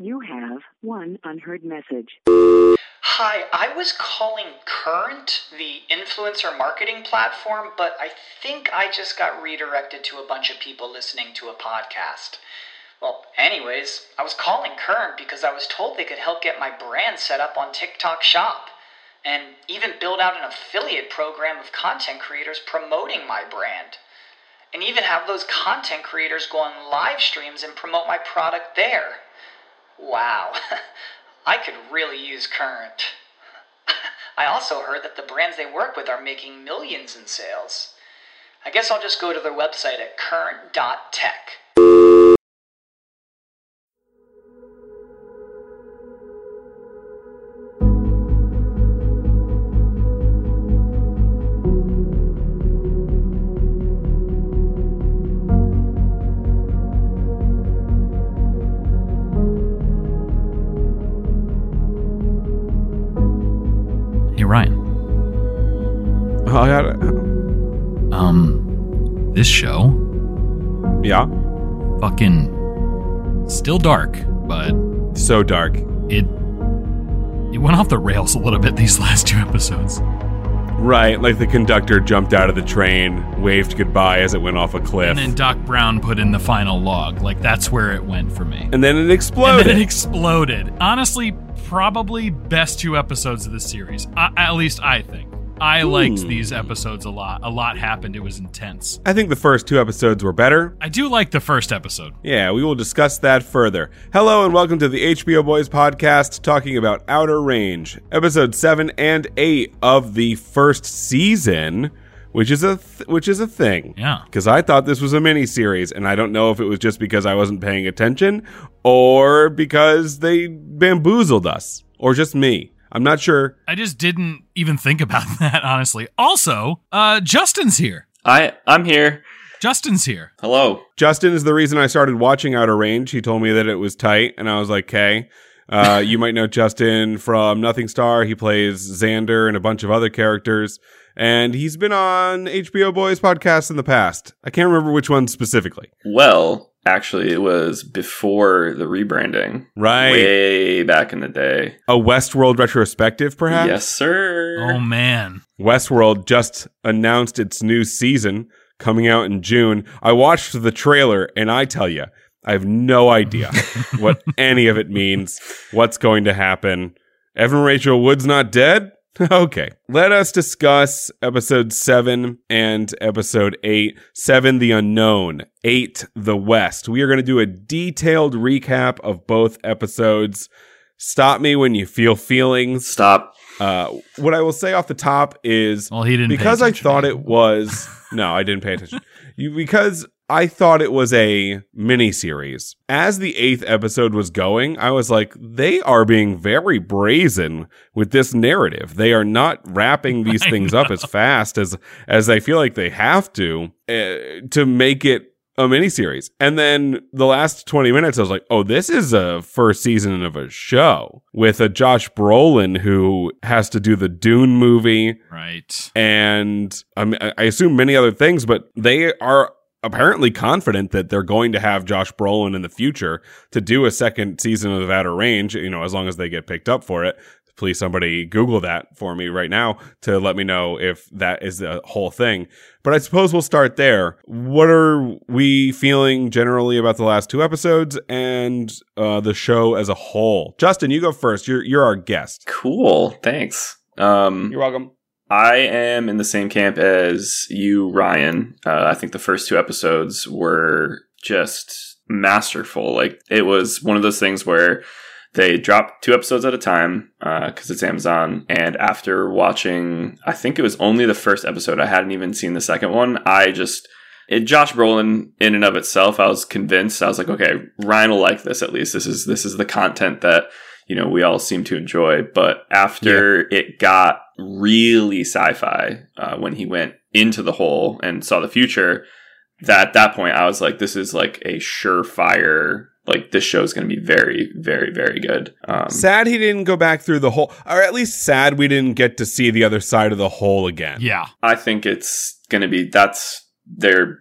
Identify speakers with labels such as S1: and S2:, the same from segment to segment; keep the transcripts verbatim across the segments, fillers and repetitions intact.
S1: You have one unheard message.
S2: Hi, I was calling Current, the influencer marketing platform, but I think I just got redirected to a bunch of people listening to a podcast. Well, anyways, I was calling Current because I was told they could help get my brand set up on TikTok Shop, and even build out an affiliate program of content creators promoting my brand. And even have those content creators go on live streams and promote my product there. Wow, I could really use Current. I also heard that the brands they work with are making millions in sales. I guess I'll just go to their website at current dot tech.
S3: Ryan.
S4: Oh, I got it.
S3: Um, this show,
S4: Yeah.
S3: fucking still dark, but
S4: So dark.
S3: it it went off the rails a little bit these last two episodes.
S4: Right, like the conductor jumped out of the train, waved goodbye as it went off a cliff.
S3: And then Doc Brown put in the final log. Like, that's where it went for me.
S4: And then it exploded.
S3: And then it exploded. Honestly, probably best two episodes of the series. I, at least I think. I liked
S4: Hmm.
S3: these episodes a lot. A lot happened. It was intense.
S4: I think the first two episodes were better.
S3: I do like the first episode.
S4: Yeah, we will discuss that further. Hello and welcome to the H B O Boys podcast talking about Outer Range, episode seven and eight of the first season, which is a th- which is a thing.
S3: Yeah.
S4: Because I thought this was a mini-series, and I don't know if it was just because I wasn't paying attention or because they bamboozled us, or just me. I'm not sure.
S3: I just didn't even think about that, honestly. Also, uh, Justin's here.
S5: I, I'm here.
S3: Justin's here.
S5: Hello.
S4: Justin is the reason I started watching Outer Range. He told me that it was tight, and I was like, okay. Uh, you might know Justin from Nothing Star. He plays Xander and a bunch of other characters, and he's been on H B O Boys podcasts in the past. I can't remember which one specifically.
S5: Well, actually, it was before the rebranding.
S4: Right.
S5: Way back in the day.
S4: A Westworld retrospective, perhaps?
S5: Yes, sir.
S3: Oh, man.
S4: Westworld just announced its new season coming out in June. I watched the trailer, and I tell you, I have no idea what any of it means, what's going to happen. Evan Rachel Wood's not dead? Okay. Let us discuss episode seven and episode eight. Seven, The Unknown. Eight, The West. We are going to do a detailed recap of both episodes. Stop me when you feel feelings.
S5: Stop.
S4: Uh, what I will say off the top is,
S3: Well, he didn't pay
S4: because I
S3: attention.
S4: thought it was, no, I didn't pay attention. You, because I thought it was a mini-series. As the eighth episode was going, I was like, they are being very brazen with this narrative. They are not wrapping these
S3: I
S4: things up as fast as, as I feel like they have to, uh, to make it a miniseries. And then the last twenty minutes, I was like, oh, this is a first season of a show with a Josh Brolin who has to do the Dune movie.
S3: Right.
S4: And um, I assume many other things, but they are apparently confident that they're going to have Josh Brolin in the future to do a second season of Outer Range, you know, as long as they get picked up for it. Please, somebody Google that for me right now to let me know if that is the whole thing. But I suppose we'll start there. What are we feeling generally about the last two episodes and uh, the show as a whole? Justin, you go first. You're you're our guest.
S5: Cool. Thanks. Um,
S4: You're welcome.
S5: I am in the same camp as you, Ryan. Uh, I think the first two episodes were just masterful. Like, it was one of those things where they dropped two episodes at a time because uh, it's Amazon. And after watching, I think it was only the first episode, I hadn't even seen the second one. I just, it, Josh Brolin in and of itself, I was convinced. I was like, okay, Ryan will like this at least. This is this is the content that, you know, we all seem to enjoy. But after yeah. it got really sci-fi, uh, when he went into the hole and saw the future, that at that point I was like, this is like a surefire. Like, this show is going to be very, very, very good. Um,
S4: sad he didn't go back through the hole, or at least sad we didn't get to see the other side of the hole again.
S3: Yeah.
S5: I think it's going to be, that's, they're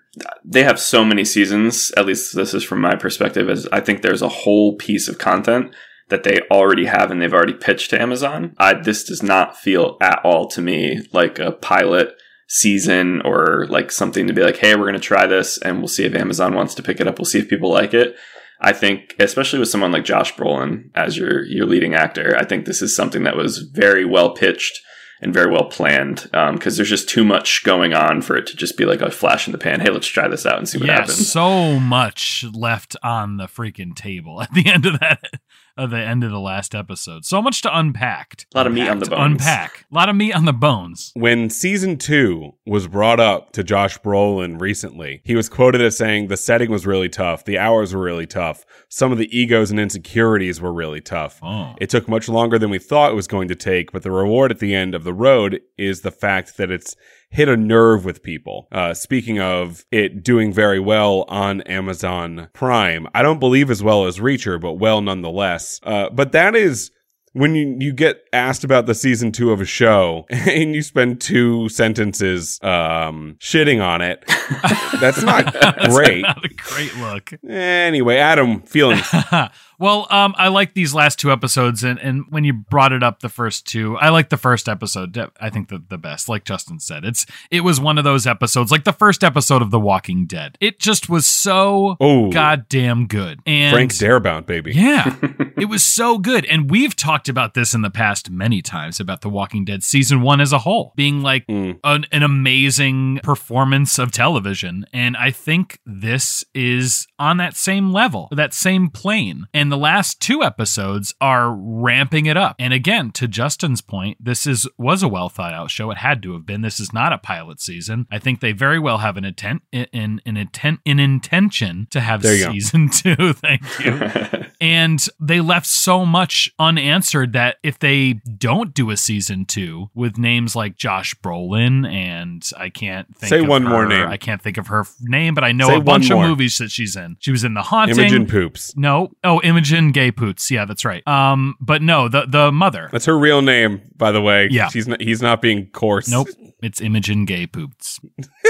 S5: they have so many seasons, at least this is from my perspective, as I think there's a whole piece of content that they already have and they've already pitched to Amazon. I, this does not feel at all to me like a pilot season or like something to be like, hey, we're going to try this and we'll see if Amazon wants to pick it up. We'll see if people like it. I think, especially with someone like Josh Brolin as your, your leading actor, I think this is something that was very well pitched and very well planned, because um, there's just too much going on for it to just be like a flash in the pan. Hey, let's try this out and see what
S3: yeah,
S5: happens.
S3: So much left on the freaking table at the end of that, at the end of the last episode. So much to unpack.
S5: A lot of meat on the bones.
S3: Unpack. A lot of meat on the bones.
S4: When season two was brought up to Josh Brolin recently, he was quoted as saying the setting was really tough. The hours were really tough. Some of the egos and insecurities were really tough.
S3: Oh.
S4: It took much longer than we thought it was going to take, but the reward at the end of the road is the fact that it's hit a nerve with people. Uh, speaking of it doing very well on Amazon Prime, I don't believe as well as Reacher, but well nonetheless. Uh, but that is when you, you get asked about the season two of a show and you spend two sentences um, shitting on it. That's not
S3: That's
S4: great.
S3: Not a great look.
S4: Anyway, Adam, feelings.
S3: Well, um, I like these last two episodes, and, and when you brought it up, the first two, I like the first episode. I think the, the best, like Justin said. It's it was one of those episodes, like the first episode of The Walking Dead. It just was so
S4: Oh.
S3: goddamn good. And
S4: Frank Darabont, baby.
S3: yeah, it was so good. And we've talked about this in the past many times about The Walking Dead season one as a whole being like
S4: Mm.
S3: an, an amazing performance of television. And I think this is on that same level, that same plane. And the last two episodes are ramping it up. And again, to Justin's point, this is was a well thought out show. It had to have been. This is not a pilot season. I think they very well have an intent, in an intent, an intention to have
S4: There you go.
S3: season two. Thank you. And they left so much unanswered that if they don't do a season two with names like Josh Brolin, and I can't think
S4: Say
S3: of
S4: one
S3: her,
S4: more name.
S3: I can't think of her f- name, but I know
S4: Say
S3: a bunch
S4: one
S3: of
S4: more.
S3: movies that she's in. She was in The Haunting.
S4: Imogen Poops.
S3: No. Oh, Imogen Gay Poots. Yeah, that's right. Um, but no, the the mother.
S4: That's her real name, by the way.
S3: Yeah.
S4: She's not, he's not being coarse.
S3: Nope. It's Imogen Gay Poots.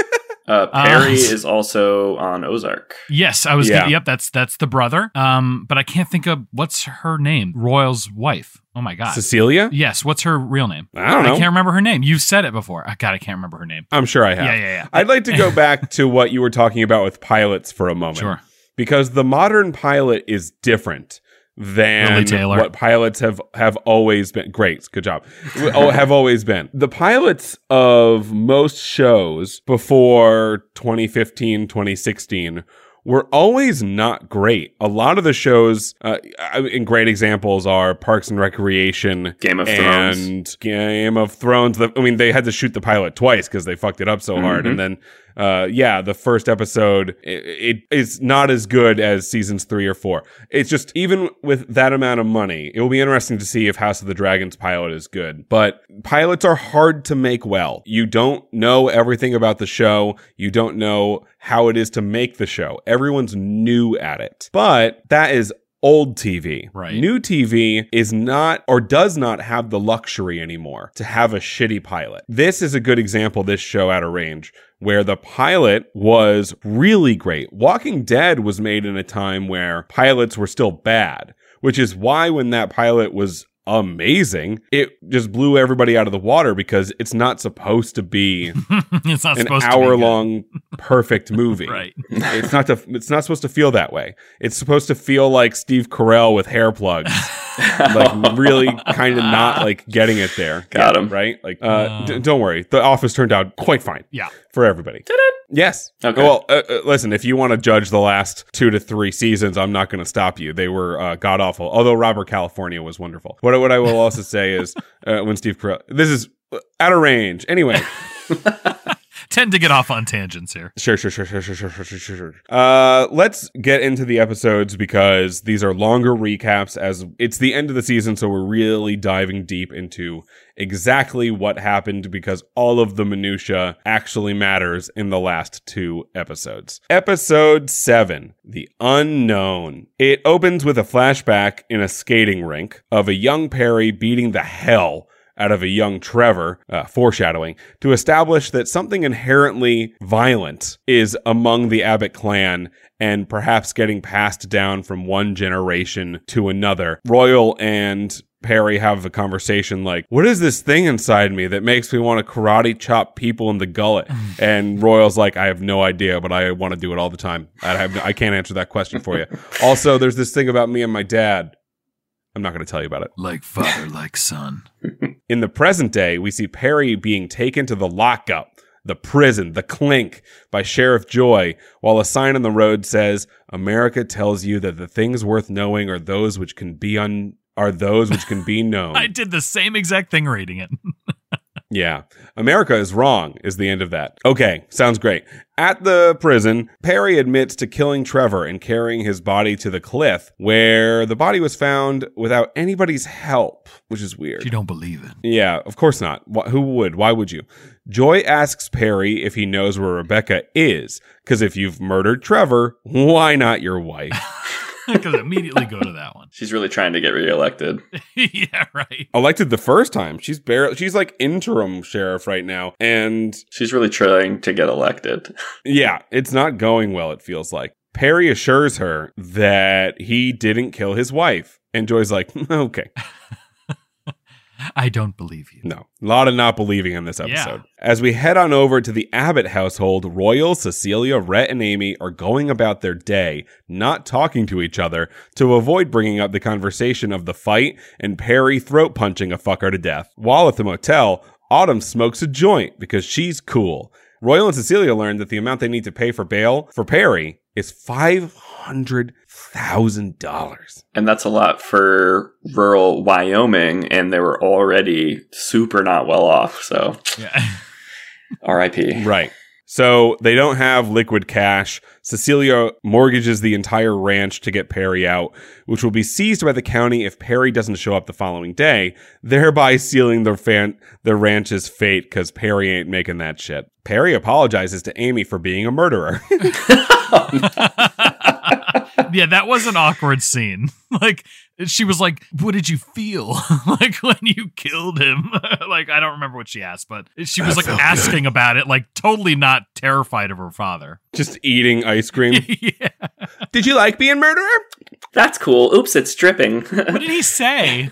S5: Uh, Perry
S3: Uh,
S5: is also on Ozark.
S3: Yes, I was.
S4: Yeah.
S3: Gonna, yep, that's that's the brother. Um, but I can't think of what's her name. Royal's wife. Oh my god.
S4: Cecilia?
S3: Yes. What's her real name?
S4: I don't know.
S3: I can't remember her name. You've said it before. Oh, God, I can't remember her name.
S4: I'm sure I have.
S3: Yeah, yeah, yeah.
S4: I'd like to go back to what you were talking about with pilots for a moment.
S3: Sure.
S4: Because the modern pilot is different than
S3: Lily Taylor.
S4: what pilots have, have always been. Great. Good job. oh, have always been. The pilots of most shows before twenty fifteen, twenty sixteen were always not great. A lot of the shows, uh, and great examples are Parks and Recreation,
S5: Game of Thrones.
S4: and Game of Thrones. The, I mean, they had to shoot the pilot twice because they fucked it up so hard. And then, uh, yeah, the first episode, it, it is not as good as seasons three or four. It's just, even with that amount of money, it will be interesting to see if House of the Dragon's pilot is good. But pilots are hard to make well. You don't know everything about the show. You don't know how it is to make the show. Everyone's new at it. But that is old T V.
S3: Right.
S4: New T V is not or does not have the luxury anymore to have a shitty pilot. This is a good example, this show Out of Range, where the pilot was really great. Walking Dead was made in a time where pilots were still bad, which is why when that pilot was amazing, it just blew everybody out of the water because it's not supposed to be
S3: It's not
S4: an
S3: supposed to be
S4: hour
S3: good.
S4: long perfect movie.
S3: Right.
S4: It's not to, it's not supposed to feel that way. It's supposed to feel like Steve Carell with hair plugs. Like really kind of not like getting it there.
S5: Got
S4: Yeah,
S5: him.
S4: right? Like uh,
S3: Uh.
S4: d- don't worry. The Office turned out quite fine.
S3: Yeah.
S4: For everybody. Did it? Yes.
S5: Okay.
S4: Well, uh, uh, listen, if you want to judge the last two to three seasons, I'm not going to stop you. They were uh, god awful. Although Robert California was wonderful. What what I will also say is uh, when Steve Carell, this is Out of Range. Anyway.
S3: Tend to get off on tangents here.
S4: Sure, sure, sure, sure, sure, sure, sure, sure, sure. Uh, let's get into the episodes because these are longer recaps as it's the end of the season, so we're really diving deep into exactly what happened because all of the minutia actually matters in the last two episodes. Episode seven, The Unknown. It opens with a flashback in a skating rink of a young Perry beating the hell out of a young Trevor, uh, foreshadowing, to establish that something inherently violent is among the Abbott clan and perhaps getting passed down from one generation to another. Royal and Perry have a conversation like, what is this thing inside me that makes me want to karate chop people in the gullet? And Royal's like, I have no idea, but I want to do it all the time. I have no, I can't answer that question for you. Also, there's this thing about me and my dad. I'm not going to tell you about it.
S3: Like father, like son.
S4: In the present day, we see Perry being taken to the lockup, the prison, the clink by Sheriff Joy, while a sign on the road says, America tells you that the things worth knowing are those which can be un- are those which can be known.
S3: I did the same exact thing reading it.
S4: Yeah. America is wrong is the end of that. Okay, sounds great. At the prison, Perry admits to killing Trevor and carrying his body to the cliff, where the body was found without anybody's help, which is weird.
S3: You don't believe it.
S4: Yeah, of course not. Wh- who would? Why would you? Joy asks Perry if he knows where Rebecca is, because if you've murdered Trevor, why not your wife?
S3: Because immediately go to that one.
S5: She's really trying to get reelected.
S3: Yeah, right.
S4: Elected the first time. She's barely, she's like interim sheriff right now. And
S5: She's really trying to get elected.
S4: yeah, it's not going well, it feels like. Perry assures her that he didn't kill his wife. And Joy's like, okay.
S3: I don't believe you.
S4: No, a lot of not believing in this episode.
S3: Yeah.
S4: As we head on over to the Abbott household, Royal, Cecilia, Rhett, and Amy are going about their day, not talking to each other, to avoid bringing up the conversation of the fight and Perry throat punching a fucker to death. While at the motel, Autumn smokes a joint because she's cool. Royal and Cecilia learn that the amount they need to pay for bail for Perry is five hundred thousand dollars.
S5: And that's a lot for rural Wyoming, and they were already super not well off, so
S3: Yeah.
S5: R I P.
S4: Right. So they don't have liquid cash. Cecilia mortgages the entire ranch to get Perry out, which will be seized by the county if Perry doesn't show up the following day, thereby sealing the, fan- the ranch's fate because Perry ain't making that shit. Perry apologizes to Amy for being a murderer.
S3: Yeah, that was an awkward scene. Like, she was like, what did you feel? Like, when you killed him? Like, I don't remember what she asked, but she was
S4: That
S3: like
S4: felt
S3: asking about it, like totally not terrified of her father.
S4: Just eating ice cream.
S3: Yeah.
S4: Did you like being murderer?
S5: That's cool. Oops, it's dripping.
S3: What did he say?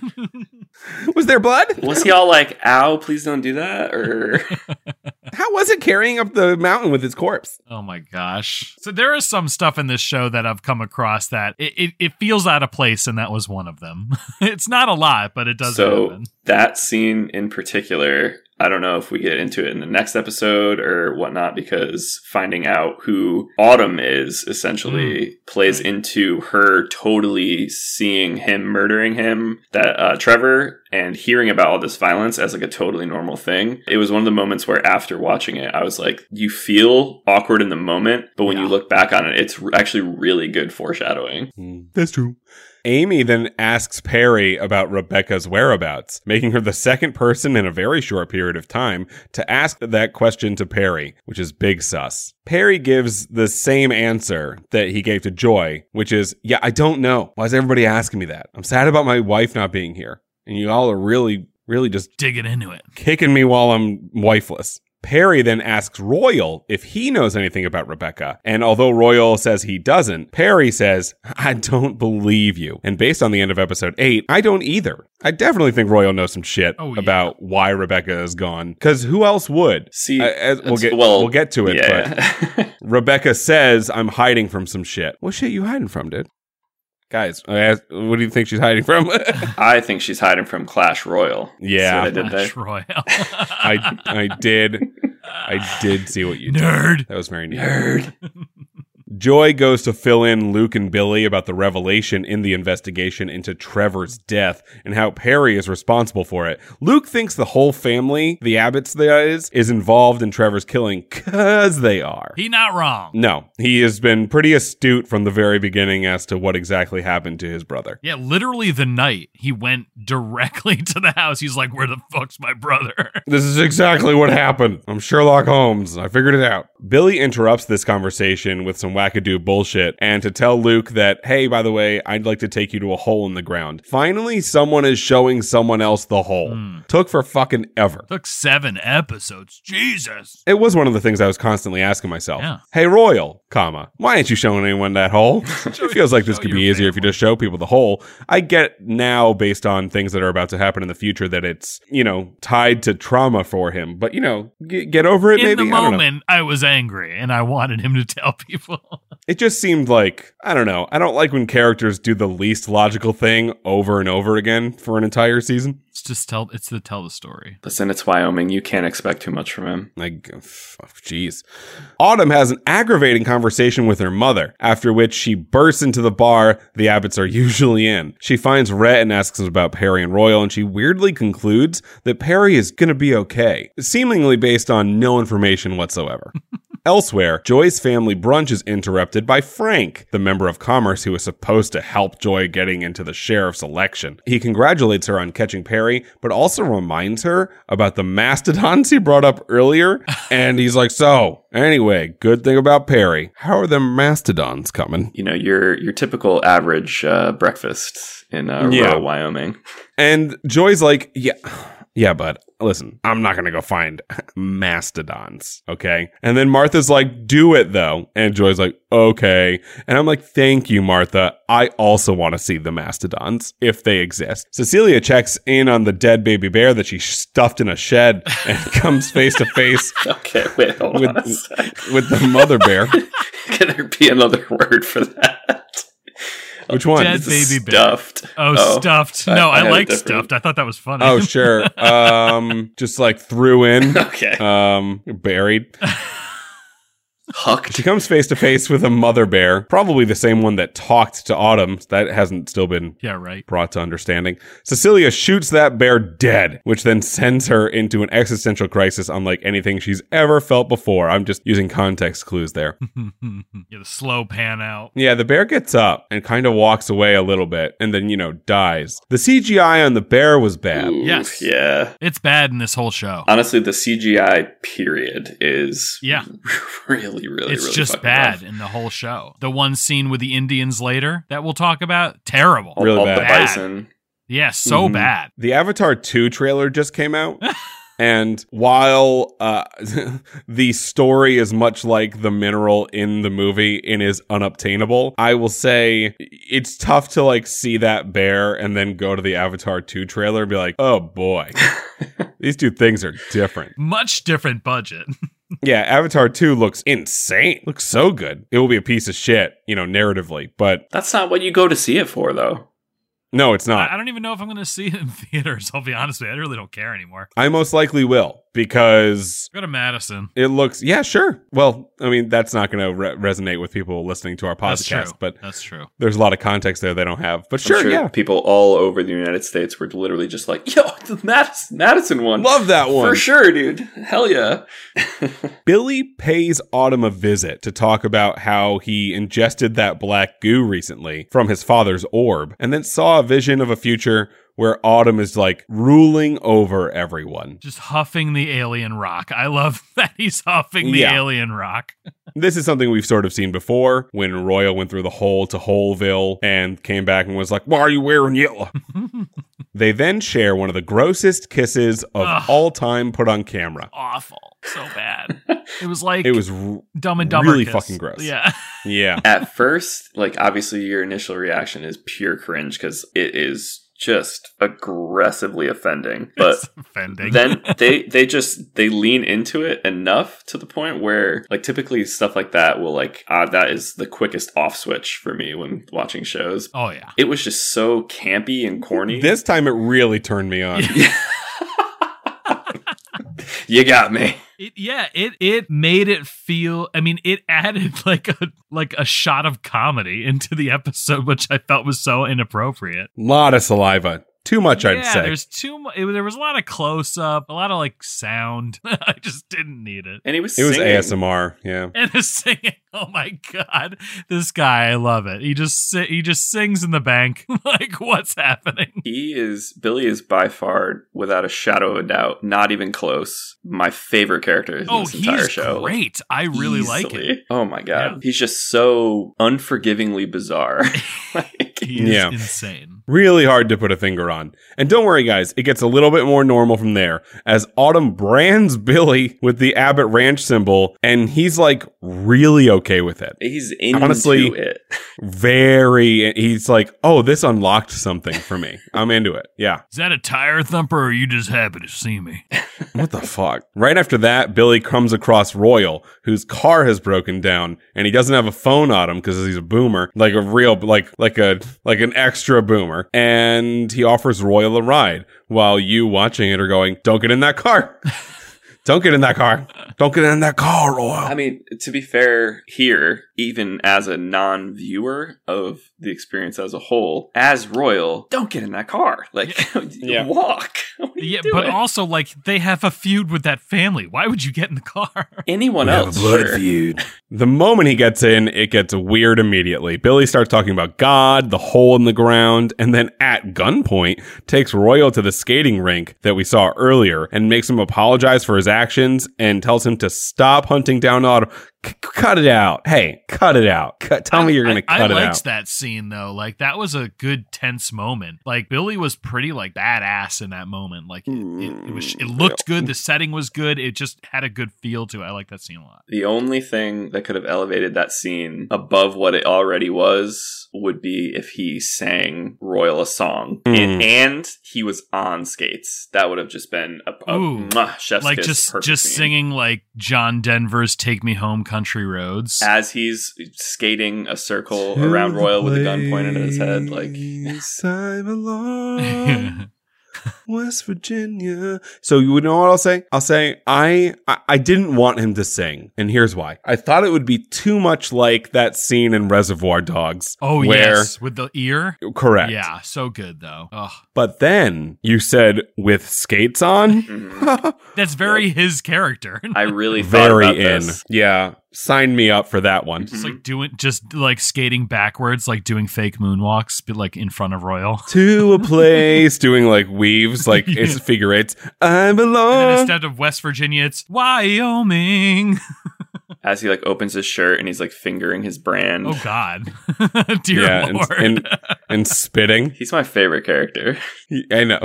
S4: Was there blood?
S5: Was he all like, ow, please don't do that? Or
S4: How was it carrying up the mountain with his corpse?
S3: Oh my gosh. So there is some stuff in this show that I've come across that it, it, it feels out of place, and that was one of them. It's not a lot, but it does
S5: so
S3: happen.
S5: that scene in particular, I don't know if we get into it in the next episode or whatnot, because finding out who Autumn is essentially mm. plays into her totally seeing him murdering him, that uh, Trevor, and hearing about all this violence as like a totally normal thing. It was one of the moments where after watching it, I was like, you feel awkward in the moment, but when
S3: yeah.
S5: you look back on it, it's actually really good foreshadowing.
S4: Mm, that's true. Amy then asks Perry about Rebecca's whereabouts, making her the second person in a very short period of time to ask that question to Perry, which is big sus. Perry gives the same answer that he gave to Joy, which is, yeah, I don't know. Why is everybody asking me that? I'm sad about my wife not being here. And you all are really, really just
S3: digging into it,
S4: kicking me while I'm wifeless. Perry then asks Royal if he knows anything about Rebecca. And although Royal says he doesn't, Perry says, I don't believe you. And based on the end of episode eight, I don't either. I definitely think Royal knows some shit
S3: oh, yeah.
S4: about why Rebecca is gone. Because who else would?
S5: See,
S4: uh, as, we'll, get,
S5: well,
S4: we'll get to it.
S5: Yeah.
S4: But Rebecca says, I'm hiding from some shit. What shit you hiding from, dude? Guys, what do you think she's hiding from?
S5: I think she's hiding from Clash Royale.
S4: Yeah.
S5: I did
S3: Clash
S5: there.
S3: Royale.
S4: I, I did. I did see what you did.
S3: Nerd.
S4: That was very neat.
S5: Nerd.
S4: Joy goes to fill in Luke and Billy about the revelation in the investigation into Trevor's death and how Perry is responsible for it. Luke thinks the whole family, the Abbotts that is, is involved in Trevor's killing, cause they are.
S3: He not wrong.
S4: No, he has been pretty astute from the very beginning as to what exactly happened to his brother.
S3: Yeah, literally the night he went directly to the house, he's like, where the fuck's my brother?
S4: This is exactly what happened. I'm Sherlock Holmes. I figured it out. Billy interrupts this conversation with some wacky wackadoo bullshit and to tell Luke that, hey, by the way, I'd like to take you to a hole in the ground. Finally, someone is showing someone else the hole.
S3: Mm.
S4: Took for fucking ever.
S3: Took seven episodes. Jesus.
S4: It was one of the things I was constantly asking myself.
S3: Yeah.
S4: Hey, Royal, comma, why aren't you showing anyone that hole? It feels like this
S3: show
S4: could
S3: your
S4: be easier if you
S3: family.
S4: just show people the hole. I get now, based on things that are about to happen in the future, that it's, you know, tied to trauma for him. But, you know, g- get over it
S3: In
S4: maybe?
S3: the
S4: I don't know.
S3: moment, I, was angry and I wanted him to tell people.
S4: It just seemed like, I don't know. I don't like when characters do the least logical thing over and over again for an entire season.
S3: It's just tell. It's to tell the story.
S5: Listen, it's Wyoming. You can't expect too much from him.
S4: Like, jeez. Autumn has an aggravating conversation with her mother, after which she bursts into the bar the Abbotts are usually in. She finds Rhett and asks about Perry and Royal, and she weirdly concludes that Perry is gonna be okay, seemingly based on no information whatsoever. Elsewhere, Joy's family brunch is interrupted by Frank, the member of commerce who is supposed to help Joy getting into the sheriff's election. He congratulates her on catching Perry, but also reminds her about the mastodons he brought up earlier. And he's like, so, anyway, good thing about Perry. How are the mastodons coming?
S5: You know, your your typical average uh, breakfast in uh,
S4: Yeah.
S5: rural Wyoming.
S4: And Joy's like, yeah, yeah, bud, listen, I'm not going to go find mastodons, okay? And then Martha's like, do it, though. And Joy's like, okay. And I'm like, thank you, Martha. I also want to see the mastodons, if they exist. Cecilia checks in on the dead baby bear that she stuffed in a shed and comes face to face
S5: Okay, wait, hold
S4: with,
S5: on a sec.
S4: with the mother bear.
S5: Can there be another word for that?
S4: Which one?
S3: Dead
S5: It's
S3: baby bear.
S5: stuffed.
S3: Oh, stuffed.
S5: I-
S3: No,
S5: I
S3: I,
S5: had a
S3: liked
S5: different-
S3: stuffed. I thought that was funny.
S4: Oh, sure. Um, just like threw in,
S5: Okay.
S4: um, buried.
S5: Hucked.
S4: She comes face to face with a mother bear, probably the same one that talked to Autumn. That hasn't still been
S3: Yeah, right.
S4: brought to understanding. Cecilia shoots that bear dead, which then sends her into an existential crisis unlike anything she's ever felt before. I'm just using context clues there.
S3: Yeah, the slow pan out.
S4: Yeah, the bear gets up and kind of walks away a little bit and then, you know, dies. The C G I on the bear was bad.
S5: Ooh,
S3: Yes.
S5: Yeah.
S3: It's bad in this whole show.
S5: Honestly, the C G I period is
S3: Yeah.
S5: really, really,
S3: It's
S5: really
S3: just
S5: fucking
S3: bad
S5: rough.
S3: in the whole show. The one scene with the Indians later that we'll talk about, terrible.
S5: All,
S4: Really
S5: all
S4: bad.
S5: the bison.
S3: Yeah, so
S4: Mhm.
S3: bad.
S4: The Avatar two trailer just came out. And while uh, the story is much like the mineral in the movie and is unobtainable, I will say it's tough to like see that bear and then go to the Avatar two trailer and be like, oh boy, these two things are different.
S3: Much different budget.
S4: Yeah, Avatar two looks insane. Looks so good. It will be a piece of shit, you know, narratively, but
S5: That's not what you go to see it for, though.
S4: no, it's not.
S3: I I don't even know if I'm going to see it in theaters. I'll be honest with you. I really don't care anymore.
S4: I most likely will because
S3: Go to Madison.
S4: it looks, yeah, sure. Well, I mean, that's not going to re- resonate with people listening to our
S3: That's
S4: podcast,
S3: true.
S4: but
S3: That's true.
S4: there's a lot of context there they don't have. But
S5: I'm
S4: sure,
S5: sure
S4: yeah.
S5: people all over the United States were literally just like, yo, the Madison, Madison one.
S4: Love that one.
S5: For sure, dude. Hell yeah.
S4: Billy pays Autumn a visit to talk about how he ingested that black goo recently from his father's orb and then saw a vision of a future where Autumn is like ruling over everyone.
S3: Just huffing the alien rock. I love that he's huffing the
S4: Yeah.
S3: alien rock.
S4: This is something we've sort of seen before when Royal went through the hole to Holeville and came back and was like, why are you wearing yellow? They then share one of the grossest kisses of
S3: Ugh.
S4: all time put on camera.
S3: Awful. So bad. It was like
S4: It was r-
S3: Dumb and Dumber
S4: really
S3: kiss.
S4: fucking gross.
S3: Yeah.
S4: yeah.
S5: At first, like, obviously your initial reaction is pure cringe because it is just aggressively offending. But
S3: It's offending.
S5: then they they just they lean into it enough to the point where, like, typically stuff like that will, like, uh, that is the quickest off switch for me when watching shows.
S3: Oh, yeah.
S5: It was just so campy and corny.
S4: This time it really turned me on.
S5: You got me.
S3: It, yeah, it it made it feel. I mean, it added like a like a shot of comedy into the episode, which I felt was so inappropriate.
S4: Lot of saliva. Too much,
S3: yeah,
S4: I'd say.
S3: there's too much. There was a lot of close up, a lot of like sound. I just didn't need it.
S5: And he was
S4: It was
S5: singing.
S4: A S M R, yeah.
S3: And the singing. Oh my god, this guy! I love it. He just si- he just sings in the bank. Like, what's happening?
S5: He is Billy is by far, without a shadow of a doubt, not even close, my favorite character in
S3: Oh,
S5: this entire
S3: he's
S5: show.
S3: great. I really like
S5: Easily.
S3: it.
S5: Oh my god,
S3: Yeah.
S5: he's just so unforgivingly bizarre. Like,
S3: He is
S4: Yeah.
S3: insane.
S4: Really hard to put a finger on. And don't worry, guys, it gets a little bit more normal from there as Autumn brands Billy with the Abbott Ranch symbol, and he's like really okay with it.
S5: he's into
S4: Honestly,
S5: it.
S4: Very, he's like, oh, this unlocked something for me. I'm into it. Yeah.
S3: Is that a tire thumper, or are you just happy to see me?
S4: What the fuck? Right after that, Billy comes across Royal, whose car has broken down, and he doesn't have a phone on him because he's a boomer, like a real, like, like a, like an extra boomer. And he offers Royal a ride while you watching it are going, don't get in that car. Don't get in that car. Don't get in that car, Royal.
S5: I mean, to be fair, here, even as a non-viewer of the experience as a whole, as Royal, don't get in that car. Like,
S4: Yeah.
S5: walk. What are you
S3: Yeah,
S5: doing?
S3: but also like they have a feud with that family. Why would you get in the car?
S5: anyone else, sure.
S4: feud. The moment he gets in, it gets weird immediately. Billy starts talking about God, the hole in the ground, and then at gunpoint takes Royal to the skating rink that we saw earlier and makes him apologize for his actions and tells him to stop hunting down Autumn. C- cut it out. Hey, cut it out. Cut, tell me you're going to
S3: I,
S4: cut
S3: I
S4: it
S3: liked
S4: out.
S3: that scene though. Like that was a good tense moment. Like Billy was pretty like badass in that moment. Like it, it, it was. It looked good. The setting was good. It just had a good feel to it. I like that scene a lot.
S5: The only thing that could have elevated that scene above what it already was would be if he sang Royal a song
S4: Mm.
S5: and, and he was on skates. That would have just been a, a
S3: Ooh.
S5: mwah, chef's
S3: Like
S5: kiss,
S3: just
S5: perfect
S3: just
S5: scene.
S3: singing like John Denver's "Take Me Home, Country Roads."
S5: as he's skating a circle around Royal with a gun pointed at his head. Like,
S4: I belong. West Virginia. So you know what I'll say? I'll say I, I I didn't want him to sing, and here's why. I thought it would be too much like that scene in Reservoir Dogs.
S3: Oh
S4: where,
S3: yes, with the ear.
S4: correct.
S3: Yeah, so good though. Ugh.
S4: But then you said with skates on.
S5: mhm.
S3: That's very his character.
S5: I really thought
S4: Very
S5: about
S4: in.
S5: this.
S4: Yeah, sign me up for that one.
S3: Just like doing, just like skating backwards, like doing fake moonwalks, but like in front of Royal.
S4: To a place, doing like weaves, like
S3: Yeah.
S4: it's figure eights. I
S3: And then
S4: belong.
S3: instead of West Virginia, it's Wyoming.
S5: As he like opens his shirt and he's like fingering his brand.
S3: Oh God, dear
S4: Yeah, and,
S3: Lord.
S4: and and spitting.
S5: He's my favorite character.
S4: I know.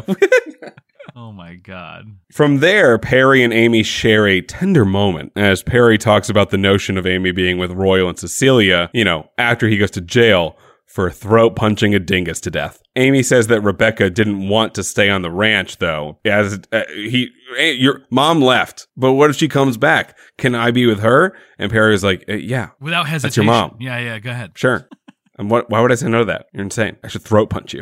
S3: Oh my God.
S4: From there, Perry and Amy share a tender moment as Perry talks about the notion of Amy being with Royal and Cecilia, you know, after he goes to jail for throat punching a dingus to death. Amy says that Rebecca didn't want to stay on the ranch, though. As uh, he, hey, your mom left, but what if she comes back? Can I be with her? And Perry was like, uh, yeah,
S3: Without hesitation.
S4: That's your mom.
S3: Yeah, yeah. Go ahead,
S4: sure. And what? Why would I say no to that? You're insane. I should throat punch you.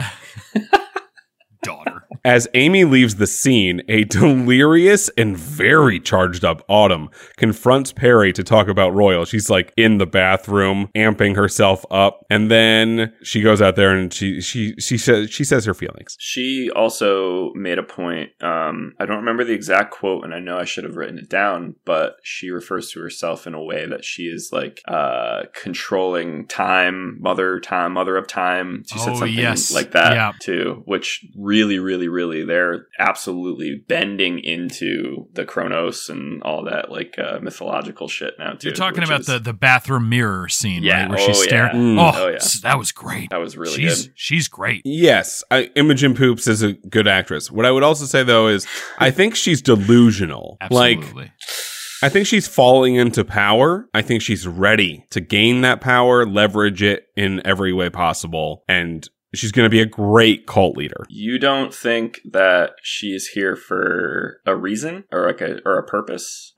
S3: daughter.
S4: As Amy leaves the scene, a delirious and very charged up Autumn confronts Perry to talk about Royal. She's like in the bathroom, amping herself up, and then she goes out there and she she she says she says her feelings.
S5: She also made a point. Um, I don't remember the exact quote, and I know I should have written it down, but she refers to herself in a way that she is like uh, controlling time, mother time, mother of time. She said
S3: Oh,
S5: something
S3: yes.
S5: like that
S3: Yeah.
S5: too, which really, really, really, they're absolutely bending into the Chronos and all that like uh, mythological shit now too.
S3: You're talking
S5: which
S3: about
S5: is-
S3: the, the bathroom mirror scene,
S5: Yeah.
S3: right? Where
S5: Oh,
S3: she's
S5: yeah.
S3: staring.
S4: Mm.
S3: Oh,
S5: Oh, yeah.
S3: s- that was great.
S5: that was really
S3: she's
S5: good.
S3: she's great.
S4: Yes, I, Imogen Poops is a good actress. What I would also say though is I think she's delusional. Like
S3: Absolutely.
S4: I think she's falling into power. I think she's ready to gain that power, leverage it in every way possible, and she's going to be a great cult leader.
S5: You don't think that she's here for a reason or like a or a purpose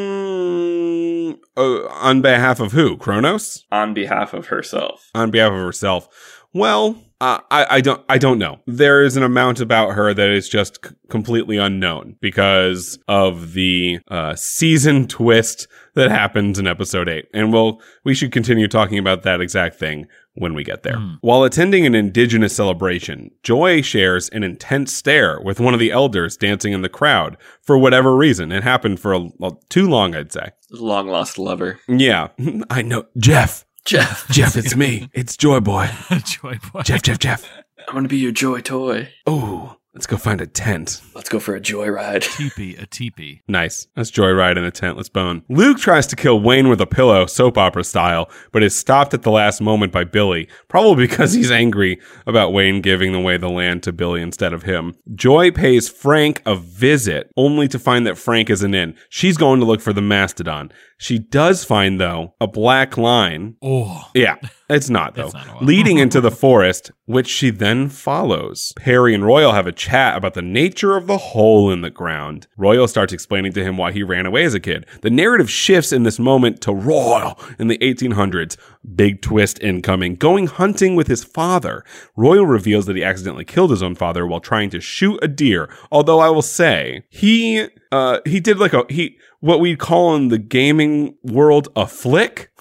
S4: Mm, uh, on behalf of who? Kronos?
S5: on behalf of herself?
S4: On behalf of herself. Well, uh, I, I don't, I don't know. There is an amount about her that is just c- completely unknown because of the uh, season twist that happens in episode eight, and we'll we should continue talking about that exact thing when we get there. Mm. While attending an indigenous celebration, Joy shares an intense stare with one of the elders dancing in the crowd for whatever reason. It happened for a, a, too long, I'd say.
S5: Long lost lover.
S4: Yeah. I know. Jeff.
S5: Jeff.
S4: Jeff, it's me. It's Joy Boy.
S3: Joy Boy.
S4: Jeff, Jeff, Jeff.
S5: I'm going to be your joy toy.
S4: Oh, let's go find a tent.
S5: Let's go for a joyride.
S3: Teepee, a teepee.
S4: Nice. Let's joyride in a tent. Let's bone. Luke tries to kill Wayne with a pillow, soap opera style, but is stopped at the last moment by Billy, probably because he's angry about Wayne giving away the land to Billy instead of him. Joy pays Frank a visit, only to find that Frank isn't in. She's going to look for the mastodon. She does find, though, a black line.
S3: Oh.
S4: Yeah, it's not, though.
S3: It's not
S4: leading into the forest, which she then follows. Perry and Royal have a chat about the nature of the hole in the ground. Royal starts explaining to him why he ran away as a kid. The narrative shifts in this moment to Royal in the eighteen hundreds. Big twist incoming. Going hunting with his father. Royal reveals that he accidentally killed his own father while trying to shoot a deer. Although I will say, he, uh, he did like a, he, what we'd call in the gaming world a flick.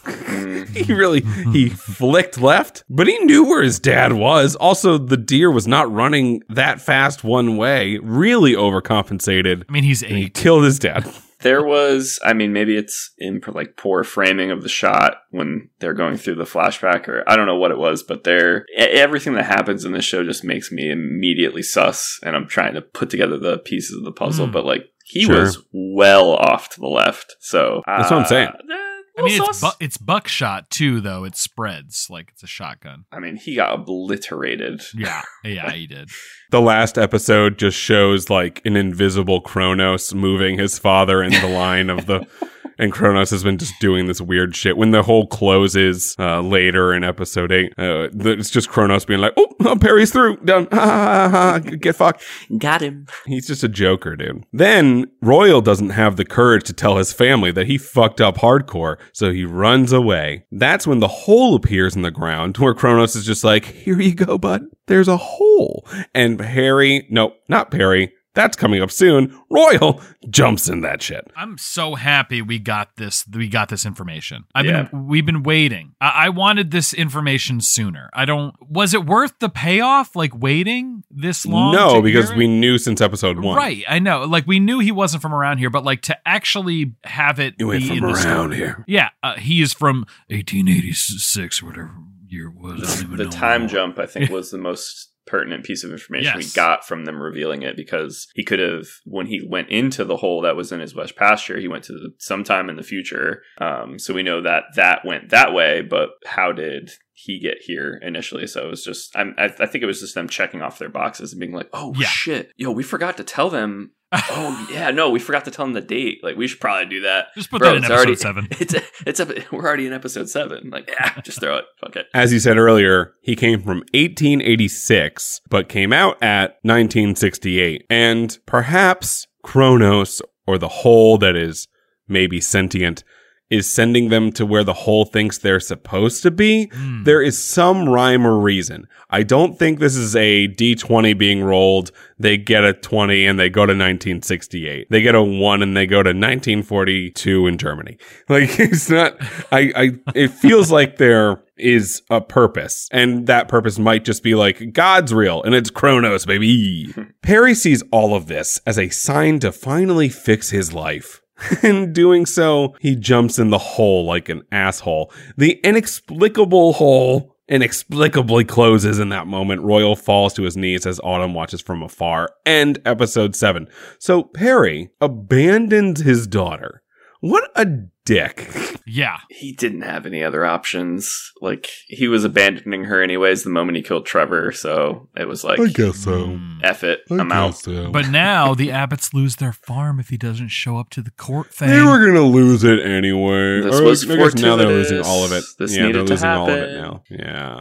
S4: he really, he flicked left, but he knew where his dad was. Also, the deer was not running that fast one way, really overcompensated.
S3: I mean, he's eight.
S4: He killed his dad.
S5: There was, I mean, maybe it's in like poor framing of the shot when they're going through the flashback, or I don't know what it was, but they're, everything that happens in this show just makes me immediately sus, and I'm trying to put together the pieces of the puzzle, mm. but like, he sure. was well off to the left. So
S4: that's uh, what I'm saying.
S3: I mean, it's, bu- it's buckshot too, though. It spreads like it's a shotgun.
S5: I mean, he got obliterated.
S3: Yeah, yeah, he did.
S4: The last episode just shows like an invisible Kronos moving his father in the line of the... And Kronos has been just doing this weird shit. When the hole closes uh, later in episode eight, uh, it's just Kronos being like, oh, oh Perry's through. Done. Ha, ha, ha, ha. Get fucked.
S5: Got him.
S4: He's just a joker, dude. Then Royal doesn't have the courage to tell his family that he fucked up hardcore, so he runs away. That's when the hole appears in the ground, where Kronos is just like, here you go, bud. There's a hole. And Perry, no, not Perry. That's coming up soon. Royal jumps in that shit.
S3: I'm so happy we got this. We got this information. I've
S5: yeah.
S3: been. We've been waiting. I-, I wanted this information sooner. I don't. Was it worth the payoff? Like waiting this long?
S4: No, because we knew since episode one.
S3: Right. I know. Like we knew he wasn't from around here, but like to actually have it
S4: you
S3: be
S4: ain't from
S3: in the
S4: around
S3: story.
S4: Here.
S3: Yeah, uh, he is from eighteen eighty-six or whatever year it was. I don't even
S5: the
S3: know
S5: time
S3: anymore.
S5: jump, I think, was the most pertinent piece of information
S3: yes.
S5: we got from them revealing it, because he could have, when he went into the hole that was in his west pasture, he went to the, sometime in the future. Um, so we know that that went that way, but how did he get here initially? So it was just, I'm, I, I think it was just them checking off their boxes and being like, oh
S3: yeah.
S5: shit, yo, we forgot to tell them. oh yeah, no, we forgot to tell them the date. Like, we should probably do that.
S3: Just put
S5: Bro,
S3: that in
S5: it's
S3: episode
S5: already,
S3: seven.
S5: It's a, it's a, we're already in episode seven. Like, yeah, just throw it. Fuck it.
S4: As you said earlier, he came from eighteen eighty-six, but came out at nineteen sixty-eight. And perhaps Kronos, or the hole that is maybe sentient, is sending them to where the hole thinks they're supposed to be. Mm. There is some rhyme or reason. I don't think this is a D twenty being rolled. They get a twenty and they go to nineteen sixty-eight. They get a one and they go to nineteen forty-two in Germany. Like, it's not, I, I, it feels like there is a purpose, and that purpose might just be like, God's real and it's Kronos, baby. Perry sees all of this as a sign to finally fix his life. In doing so, he jumps in the hole like an asshole. The inexplicable hole inexplicably closes in that moment. Royal falls to his knees as Autumn watches from afar. End episode seven. So Perry abandons his daughter. What a dick.
S3: Yeah.
S5: He didn't have any other options. Like, he was abandoning her anyways the moment he killed Trevor, so it was like,
S4: I guess so.
S5: F it,
S4: I
S5: I'm out.
S4: So.
S3: But now the Abbotts lose their farm if he doesn't show up to the court thing.
S4: They were gonna lose it anyway.
S5: This
S4: or,
S5: was
S4: I guess now they're
S5: fortuitous.
S4: losing all of it.
S5: This
S4: yeah,
S5: needed
S4: they're
S5: to
S4: losing all of
S5: happen.
S4: it now. Yeah.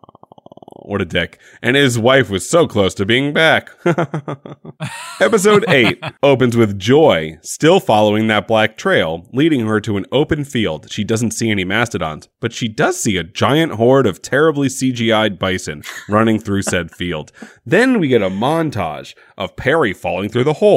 S4: What a dick. And his wife was so close to being back. Episode eight opens with Joy still following that black trail, leading her to an open field. She doesn't see any mastodons, but she does see a giant horde of terribly C G I'd bison running through said field. Then we get a montage of Perry falling through the hole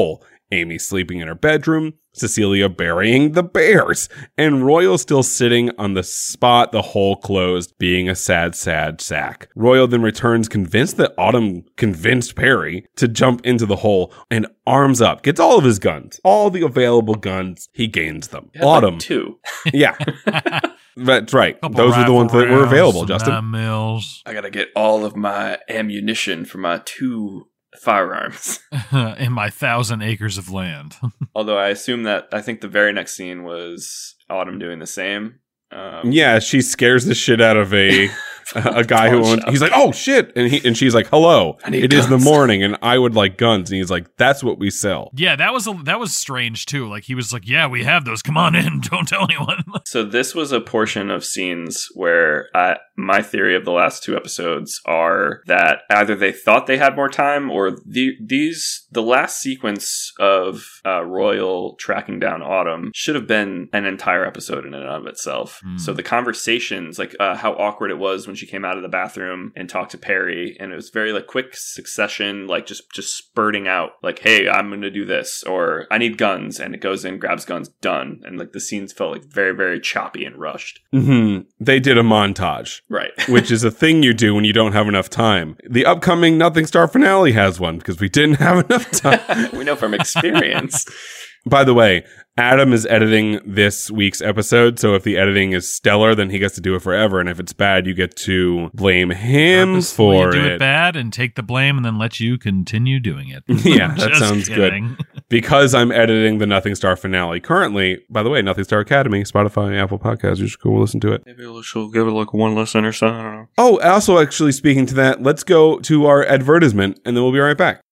S4: Amy sleeping in her bedroom, Cecilia burying the bears, and Royal still sitting on the spot the hole closed, being a sad, sad sack. Royal then returns convinced that Autumn convinced Perry to jump into the hole and arms up, gets all of his guns, all the available guns, he gains them.
S5: Yeah,
S4: Autumn.
S5: Like two.
S4: Yeah. That's right.
S3: Couple
S4: Those are the ones that were
S3: rifle
S4: available,
S3: rounds,
S4: Justin.
S3: some mills.
S5: I gotta get all of my ammunition for my two firearms.
S3: in my thousand acres of land.
S5: Although I assume that, I think the very next scene was Autumn doing the same. Um,
S4: Yeah, she scares the shit out of a a guy who owns. He's like, "Oh shit!" and he and she's like, "Hello,
S5: I need
S4: it is the
S5: guns."
S4: morning, and I would like guns." And he's like, "That's what we sell."
S3: Yeah, that was a, that was strange too. Like he was like, "Yeah, we have those. Come on in. Don't tell anyone."
S5: So this was a portion of scenes where I, my theory of the last two episodes are that either they thought they had more time, or the, these the last sequence of uh, Royal tracking down Autumn should have been an entire episode in and of itself.
S3: Mm.
S5: So the conversations, like uh, how awkward it was when she came out of the bathroom and talked to Perry, and it was very like quick succession, like just just spurting out, like, "Hey, I'm going to do this," or "I need guns," and it goes in, grabs guns, done, and like the scenes felt like very very choppy and rushed.
S4: Mm-hmm. They did a montage.
S5: Right.
S4: Which is a thing you do when you don't have enough time. The upcoming Nothing Star finale has one because we didn't have enough time.
S5: We know from experience.
S4: By the way, Adam is editing this week's episode, so if the editing is stellar, then he gets to do it forever, and if it's bad, you get to blame him
S3: Purposefully
S4: for
S3: do
S4: it.
S3: it bad and take the blame, and then let you continue doing it.
S4: Yeah, that
S3: Just
S4: sounds
S3: kidding.
S4: good. Because I'm editing the Nothing Star finale currently. By the way, Nothing Star Academy, Spotify, Apple Podcasts, you should go listen to it.
S5: Maybe she'll give it like one listen or something. I don't know.
S4: Oh, also, actually, speaking to that, let's go to our advertisement, and then we'll be right back.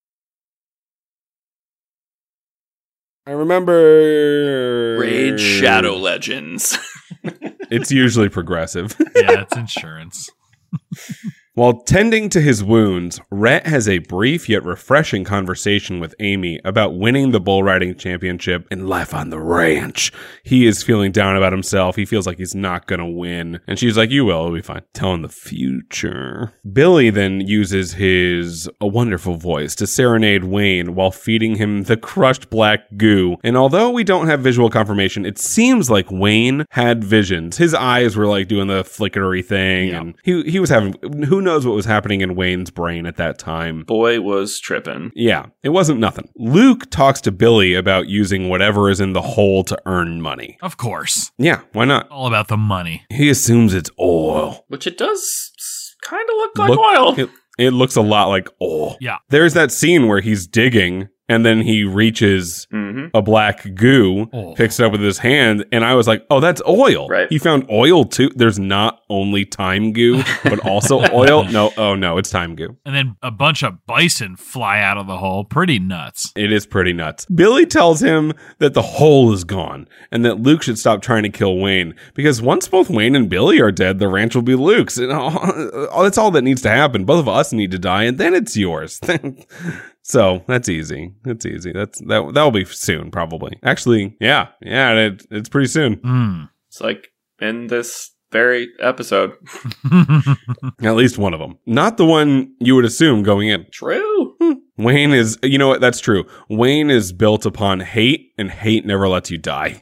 S4: I remember
S5: Raid Shadow Legends.
S4: It's usually progressive.
S3: Yeah, it's insurance.
S4: While tending to his wounds, Rhett has a brief yet refreshing conversation with Amy about winning the bull riding championship and life on the ranch. He is feeling down about himself. He feels like he's not going to win. And she's like, "You will, it'll be fine." Telling the future. Billy then uses his a wonderful voice to serenade Wayne while feeding him the crushed black goo. And although we don't have visual confirmation, it seems like Wayne had visions. His eyes were like doing the flickery thing.
S3: Yeah.
S4: And he, he was having, who knows what was happening in Wayne's brain at that time.
S5: Boy was tripping.
S4: Yeah, it wasn't nothing. Luke talks to Billy about using whatever is in the hole to earn money.
S3: Of course.
S4: Yeah, why not?
S3: All about the money.
S4: He assumes it's oil.
S5: Which it does kind of look like
S4: Look-
S5: oil.
S4: It, it looks a lot like oil.
S3: Yeah.
S4: There's that scene where he's digging and then he reaches
S5: Mm-hmm.
S4: a black goo,
S3: Oh.
S4: picks it up with his hand, and I was like, "Oh, that's oil."
S5: Right.
S4: He found oil too. There's not only time goo, but also oil. No, oh no, it's time goo.
S3: And then a bunch of bison fly out of the hole. Pretty nuts.
S4: It is pretty nuts. Billy tells him that the hole is gone and that Luke should stop trying to kill Wayne because once both Wayne and Billy are dead, the ranch will be Luke's. And all, that's all that needs to happen. Both of us need to die, and then it's yours. So that's easy. That's easy. That's that. That'll be soon, probably. Actually, yeah, yeah. It, it's pretty soon.
S3: Mm.
S5: It's like in this very episode.
S4: At least one of them. Not the one you would assume going in.
S5: True.
S4: Wayne is. You know what? That's true. Wayne is built upon hate, and hate never lets you die.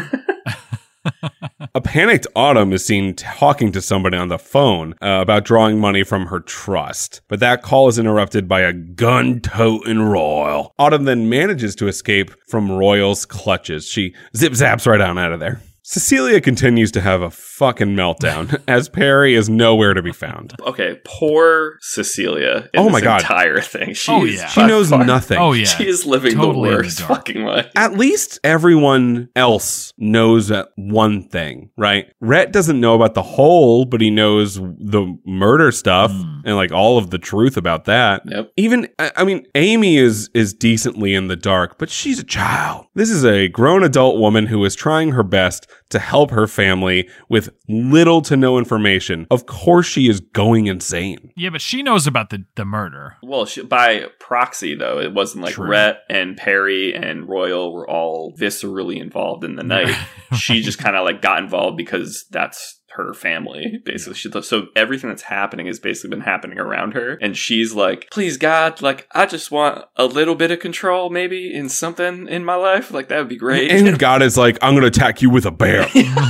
S4: A panicked Autumn is seen talking to somebody on the phone uh, about drawing money from her trust, but that call is interrupted by a gun-toting Royal. Autumn then manages to escape from Royal's clutches. She zip-zaps right on out of there. Cecilia continues to have a fucking meltdown as Perry is nowhere to be found.
S5: Okay, poor Cecilia in
S4: Oh
S5: this
S4: my God.
S5: entire thing. She
S3: Oh,
S5: is
S3: yeah.
S4: She
S5: by
S4: knows
S5: far-
S4: nothing.
S3: Oh, yeah.
S5: She is living
S3: Totally in
S5: the
S3: the
S5: worst
S3: dark.
S5: fucking life.
S4: At least everyone else knows that one thing, right? Rhett doesn't know about the hole, but he knows the murder stuff
S3: Mm.
S4: and like all of the truth about that.
S5: Yep.
S4: Even, I I mean, Amy is is decently in the dark, but she's a child. This is a grown adult woman who is trying her best to help her family with little to no information. Of course she is going insane.
S3: Yeah, but she knows about the, the murder.
S5: Well, she, by proxy, though, it wasn't like
S3: True.
S5: Rhett and Perry and Royal were all viscerally involved in the night. She just kind of like got involved because that's her family, basically. She, so everything that's happening has basically been happening around her. And she's like, please, God, like, I just want a little bit of control, maybe, in something in my life. Like, that would be great.
S4: And God is like, I'm going to attack you with a bear.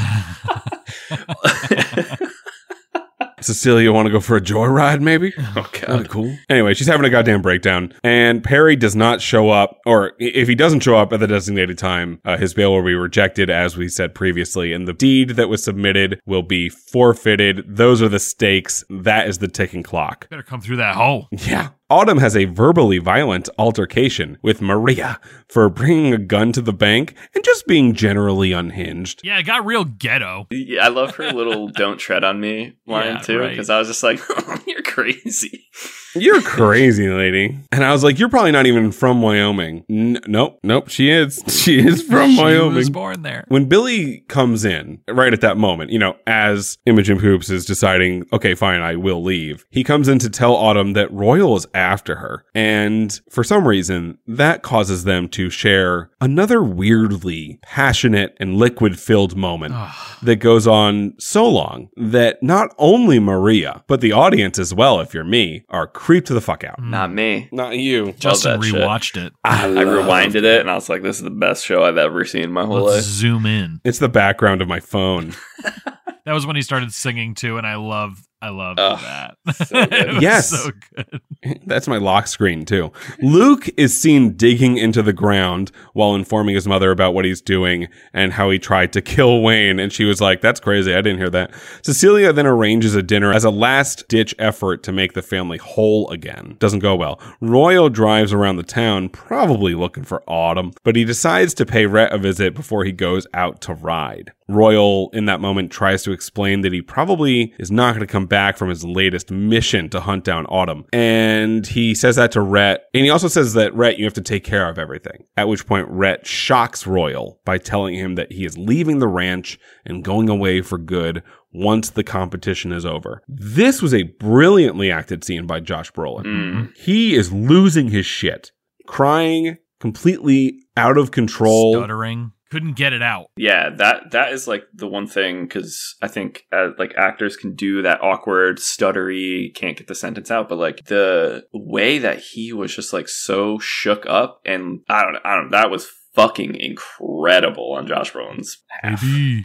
S4: Cecilia, want to go for a joyride, maybe?
S5: Oh, God.
S4: That'd be cool. Anyway, she's having a goddamn breakdown, and Perry does not show up, or if he doesn't show up at the designated time, uh, his bail will be rejected, as we said previously, and the deed that was submitted will be forfeited. Those are the stakes. That is the ticking clock.
S3: Better come through that hole.
S4: Yeah. Autumn has a verbally violent altercation with Maria for bringing a gun to the bank and just being generally unhinged.
S3: Yeah, it got real ghetto.
S5: Yeah, I love her little "Don't tread on me" line
S3: Yeah,
S5: too,
S3: right.
S5: because I was just like, oh, "You're crazy."
S4: You're crazy, lady. And I was like, you're probably not even from Wyoming. N- nope, nope, she is. She is from
S3: She
S4: Wyoming.
S3: was born there.
S4: When Billy comes in, right at that moment, you know, as Imogen Poops is deciding, okay, fine, I will leave, he comes in to tell Autumn that Royal is after her. And for some reason, that causes them to share another weirdly passionate and liquid-filled moment that goes on so long that not only Maria, but the audience as well, if you're me, are creeped the fuck out.
S5: Not me.
S4: Not you.
S3: Justin
S5: that shit.
S3: rewatched it.
S5: I rewinded it and I was like, this is the best show I've ever seen in my whole
S3: Let's
S5: life.
S3: zoom in.
S4: It's the background of my phone.
S3: That was when he started singing too, and I love, I love
S5: Ugh,
S3: that.
S5: so good.
S3: It was
S4: Yes.
S3: so good.
S4: That's my lock screen, too. Luke is seen digging into the ground while informing his mother about what he's doing and how he tried to kill Wayne. And she was like, that's crazy. I didn't hear that. Cecilia then arranges a dinner as a last-ditch effort to make the family whole again. Doesn't go well. Royal drives around the town, probably looking for Autumn, but he decides to pay Rhett a visit before he goes out to ride. Royal, in that moment, tries to explain that he probably is not going to come back from his latest mission to hunt down Autumn. And he says that to Rhett. And he also says that, Rhett, you have to take care of everything. At which point, Rhett shocks Royal by telling him that he is leaving the ranch and going away for good once the competition is over. This was a brilliantly acted scene by Josh Brolin.
S5: Mm.
S4: He is losing his shit, crying, completely out of control.
S3: Stuttering. Couldn't get it out.
S5: Yeah, that that is like the one thing, because I think uh, like actors can do that awkward, stuttery, can't get the sentence out, but like the way that he was just like so shook up, and I don't know, I don't know, that was fucking incredible on Josh Brolin's half.
S3: Baby.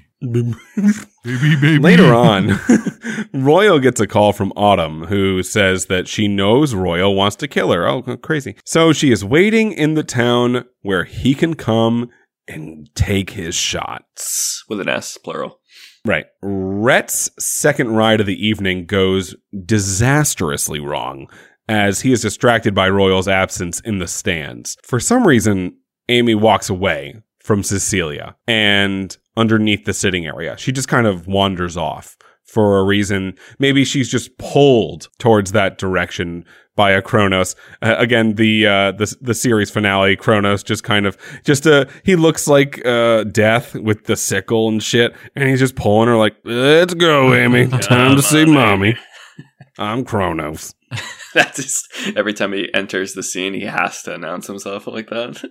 S3: baby, baby.
S4: Later on, Royal gets a call from Autumn, who says that she knows Royal wants to kill her. Oh, crazy. So she is waiting in the town where he can come and take his shots.
S5: With an S, plural.
S4: Right. Rhett's second ride of the evening goes disastrously wrong as he is distracted by Royal's absence in the stands. For some reason, Amy walks away from Cecilia and underneath the sitting area. She just kind of wanders off for a reason. Maybe she's just pulled towards that direction by a Kronos. Uh, again, the, uh, the the series finale, Kronos just kind of, just uh, he looks like uh, Death with the sickle and shit, and he's just pulling her like, let's go, Amy. Time to see mommy. I'm Kronos.
S5: That's just, every time he enters the scene, he has to announce himself like that.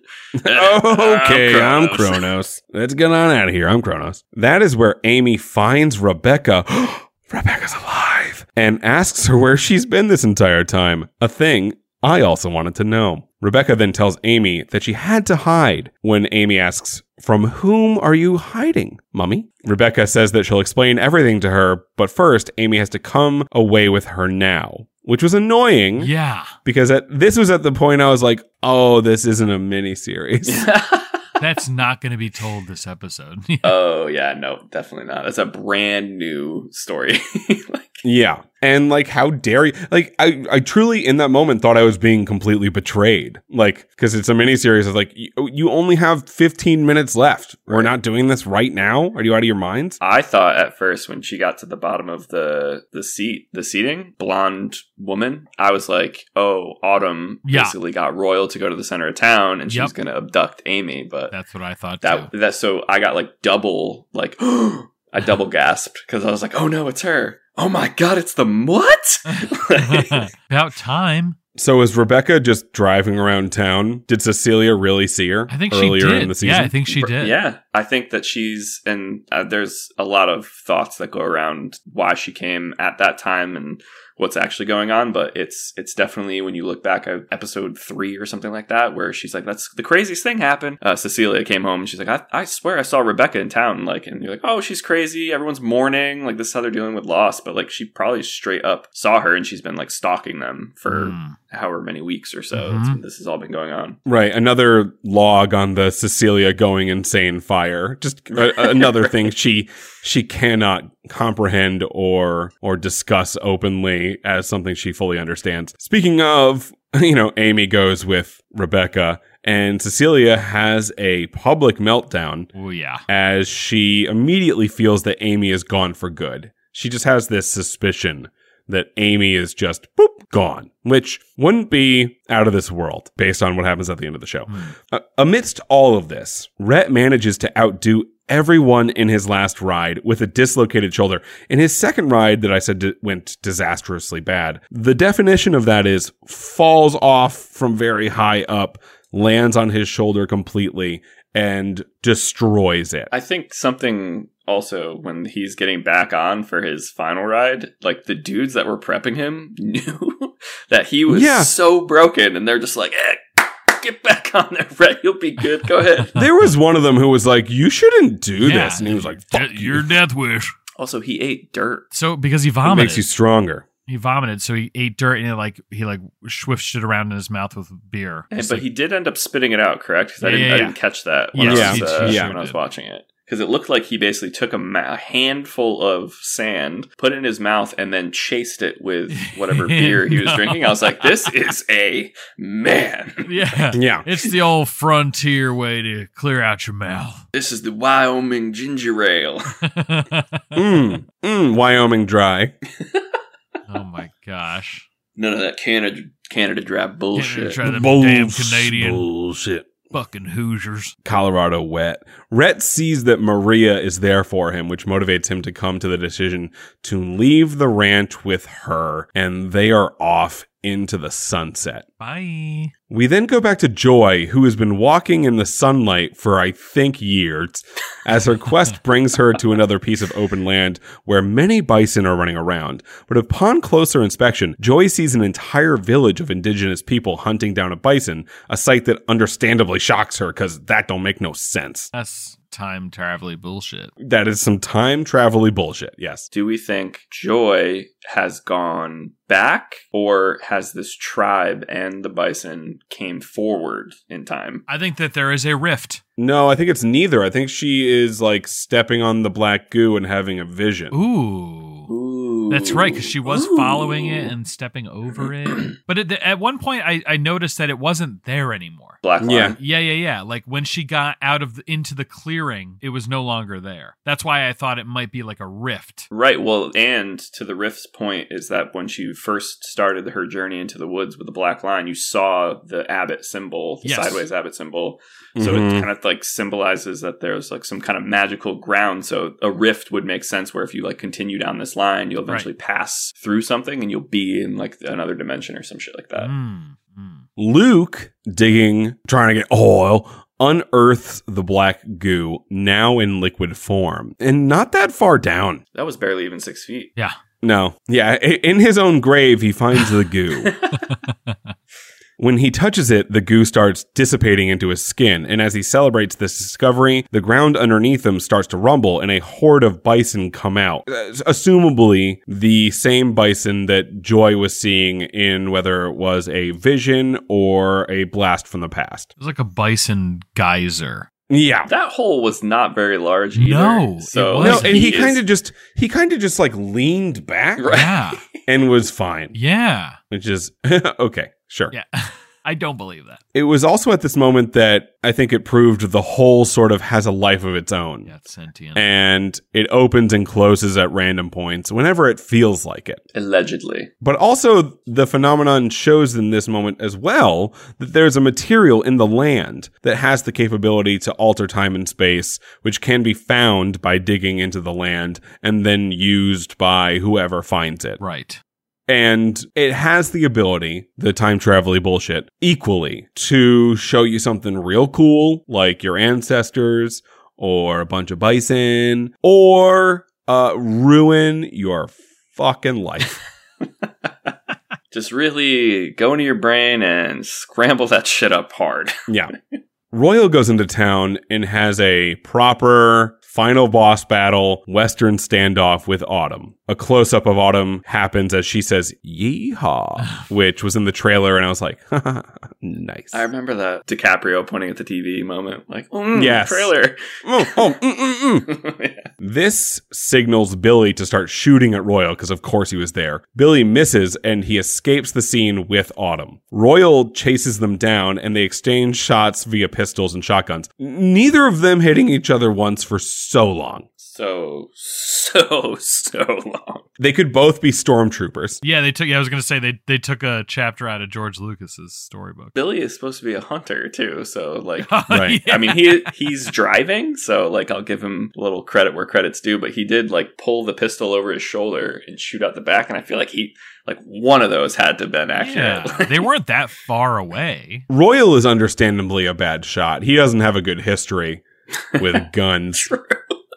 S4: Okay, I'm Kronos. Let's get on out of here. I'm Kronos. That is where Amy finds Rebecca. Rebecca's alive. And asks her where she's been this entire time. A thing I also wanted to know. Rebecca then tells Amy that she had to hide when Amy asks, from whom are you hiding, Mummy? Rebecca says that she'll explain everything to her, but first, Amy has to come away with her now. Which was annoying.
S3: Yeah.
S4: Because at, this was at the point I was like, oh, this isn't a miniseries.
S3: That's not going to be told this episode.
S5: Oh, yeah, no, definitely not. That's a brand new story. like,
S4: Yeah. And like, how dare you? Like, I, I truly in that moment thought I was being completely betrayed. Like, because it's a miniseries. It's like, you, you only have fifteen minutes left. We're not doing this right now? Are you out of your minds?
S5: I thought at first when she got to the bottom of the the seat, the seating, blonde woman, I was like, oh, Autumn
S3: Yeah.
S5: basically got Royal to go to the center of town and she
S3: Yep.
S5: was going to abduct Amy. But
S3: That's what I thought
S5: that
S3: too.
S5: that so I got like double, like, I double gasped because I was like, oh no, it's her. oh my god, it's the what?
S3: About time.
S4: So is Rebecca just driving around town? Did Cecilia really see her
S3: I think
S4: earlier
S3: she did.
S4: in the season?
S3: Yeah, I think she did.
S5: Yeah, I think that she's, and uh, there's a lot of thoughts that go around why she came at that time and what's actually going on, but it's it's definitely, when you look back at episode three or something like that, where she's like, that's the craziest thing happened. Uh, Cecilia came home and she's like, I, I swear I saw Rebecca in town, like, and you're like, oh, she's crazy, everyone's mourning, like, this is how they're dealing with loss, but like, she probably straight up saw her and she's been like stalking them for
S3: Mm.
S5: however many weeks or so.
S3: Mhm.
S5: It's- This has all been going on.
S4: Right, another log on the Cecilia going insane fire. Just a, another thing she she cannot comprehend or or discuss openly as something she fully understands. Speaking of, you know, Amy goes with Rebecca, and Cecilia has a public meltdown
S3: Oh, yeah.
S4: as she immediately feels that Amy is gone for good. She just has this suspicion that Amy is just boop, gone, which wouldn't be out of this world based on what happens at the end of the show. Uh, amidst all of this, Rhett manages to outdo everyone in his last ride with a dislocated shoulder. In his second ride that I said di- went disastrously bad, the definition of that is falls off from very high up, lands on his shoulder completely, and destroys it.
S5: I think something also, when he's getting back on for his final ride, like the dudes that were prepping him knew that he was
S4: Yeah.
S5: so broken, and they're just like, eh, get back on there, Rhett, you'll be good, go ahead.
S4: There was one of them who was like, you shouldn't do
S3: Yeah.
S4: this. And he was like, fuck
S3: De-
S4: you.
S3: your death wish.
S5: Also, he ate dirt.
S3: So because he
S4: It
S3: vomited.
S4: makes you stronger.
S3: He vomited, so he ate dirt and he like he like swished it around in his mouth with beer.
S5: And,
S3: It's
S5: but
S3: like-
S5: he did end up spitting it out, correct? Because I
S3: Yeah,
S5: didn't,
S3: yeah,
S5: I
S3: yeah.
S5: didn't catch that when,
S3: Yes,
S5: I, was,
S4: he-
S5: uh,
S4: he
S5: when I was
S3: did.
S5: watching it. Because it looked like he basically took a, ma- a handful of sand, put it in his mouth, and then chased it with whatever beer he was
S3: No.
S5: drinking. I was like, this is a man.
S3: yeah,
S4: Yeah.
S3: it's the old frontier way to clear out your mouth.
S5: This is the Wyoming ginger ale.
S4: Mm, mm, Wyoming dry.
S3: Oh my gosh!
S5: None of that Canada Canada dry bullshit.
S3: Try them damn
S4: Bulls-
S3: Canadian
S4: Bullshit.
S3: fucking Hoosiers.
S4: Colorado wet. Rhett sees that Maria is there for him, which motivates him to come to the decision to leave the ranch with her, and they are off into the sunset.
S3: Bye.
S4: We then go back to Joy, who has been walking in the sunlight for, I think, years, as her quest brings her to another piece of open land where many bison are running around. But upon closer inspection, Joy sees an entire village of indigenous people hunting down a bison, a sight that understandably shocks her because that don't make no sense.
S3: That's time travel bullshit.
S4: That is some time travel-y bullshit, yes.
S5: Do we think Joy has gone back, or has this tribe and the bison came forward in time?
S3: I think that there is a rift.
S4: No, I think it's neither. I think she is like stepping on the black goo and having a vision.
S3: Ooh.
S5: Ooh.
S3: That's right, because she was
S5: Ooh.
S3: following it and stepping over it. But at, the, at one point, I, I noticed that it wasn't there anymore.
S5: Black line.
S4: Yeah.
S3: Yeah, yeah, yeah. Like when she got out of the, into the clearing, it was no longer there. That's why I thought it might be like a rift.
S5: Right. Well, and to the rift's point is that when she first started her journey into the woods with the black line, you saw the Abbott symbol, the
S3: Yes.
S5: sideways Abbott symbol. So
S4: Mhm.
S5: it kind of like symbolizes that there's like some kind of magical ground. So a rift would make sense where if you like continue down this line, you'll eventually pass through something and you'll be in like another dimension or some shit like that.
S3: Mm, mm.
S4: Luke, digging, trying to get oil, unearths the black goo, now in liquid form, and not that far down.
S5: That was barely even six feet.
S3: Yeah.
S4: No. Yeah, i- in his own grave, he finds the goo. When he touches it, the goo starts dissipating into his skin, and as he celebrates this discovery, the ground underneath him starts to rumble, and a horde of bison come out. Uh, assumably, the same bison that Joy was seeing in whether it was a vision or a blast from the past.
S3: It was like a bison geyser.
S4: Yeah.
S5: That hole was not very large either.
S3: No,
S5: so
S3: it
S4: No,
S3: wasn't.
S4: and he
S5: is-
S4: kind of just he kind of just like leaned back
S5: Right.
S3: Yeah.
S4: and was fine,
S3: Yeah.
S4: which is okay, sure.
S3: Yeah. I don't believe that.
S4: It was also at this moment that I think it proved the whole sort of has a life of its own.
S3: Yeah, it's sentient.
S4: And it opens and closes at random points whenever it feels like it.
S5: Allegedly.
S4: But also, the phenomenon shows in this moment as well that there's a material in the land that has the capability to alter time and space, which can be found by digging into the land and then used by whoever finds it.
S3: Right.
S4: And it has the ability, the time travel bullshit, equally to show you something real cool, like your ancestors, or a bunch of bison, or uh, ruin your fucking life.
S5: Just really go into your brain and scramble that shit up hard.
S4: Yeah. Royal goes into town and has a proper final boss battle Western standoff with Autumn. A close-up of Autumn happens as she says, yeehaw, which was in the trailer, and I was like, nice.
S5: I remember that DiCaprio pointing at the T V moment, like, mm,
S4: yes.
S5: trailer.
S4: Oh, oh, mm, mm, mm. Yeah. This signals Billy to start shooting at Royal, because of course he was there. Billy misses, and he escapes the scene with Autumn. Royal chases them down, and they exchange shots via pistols and shotguns. Neither of them hitting each other once for so long.
S5: So, so, so long.
S4: They could both be stormtroopers.
S3: Yeah, they took. Yeah, I was going to say they they took a chapter out of George Lucas's storybook.
S5: Billy is supposed to be a hunter too, so like,
S4: right.
S3: Yeah.
S5: I mean, he he's driving, so like, I'll give him a little credit where credit's due. But he did like pull the pistol over his shoulder and shoot out the back, and I feel like he like one of those had to have been accurate.
S3: Yeah, they weren't that far away.
S4: Royal is understandably a bad shot. He doesn't have a good history with guns.
S5: True.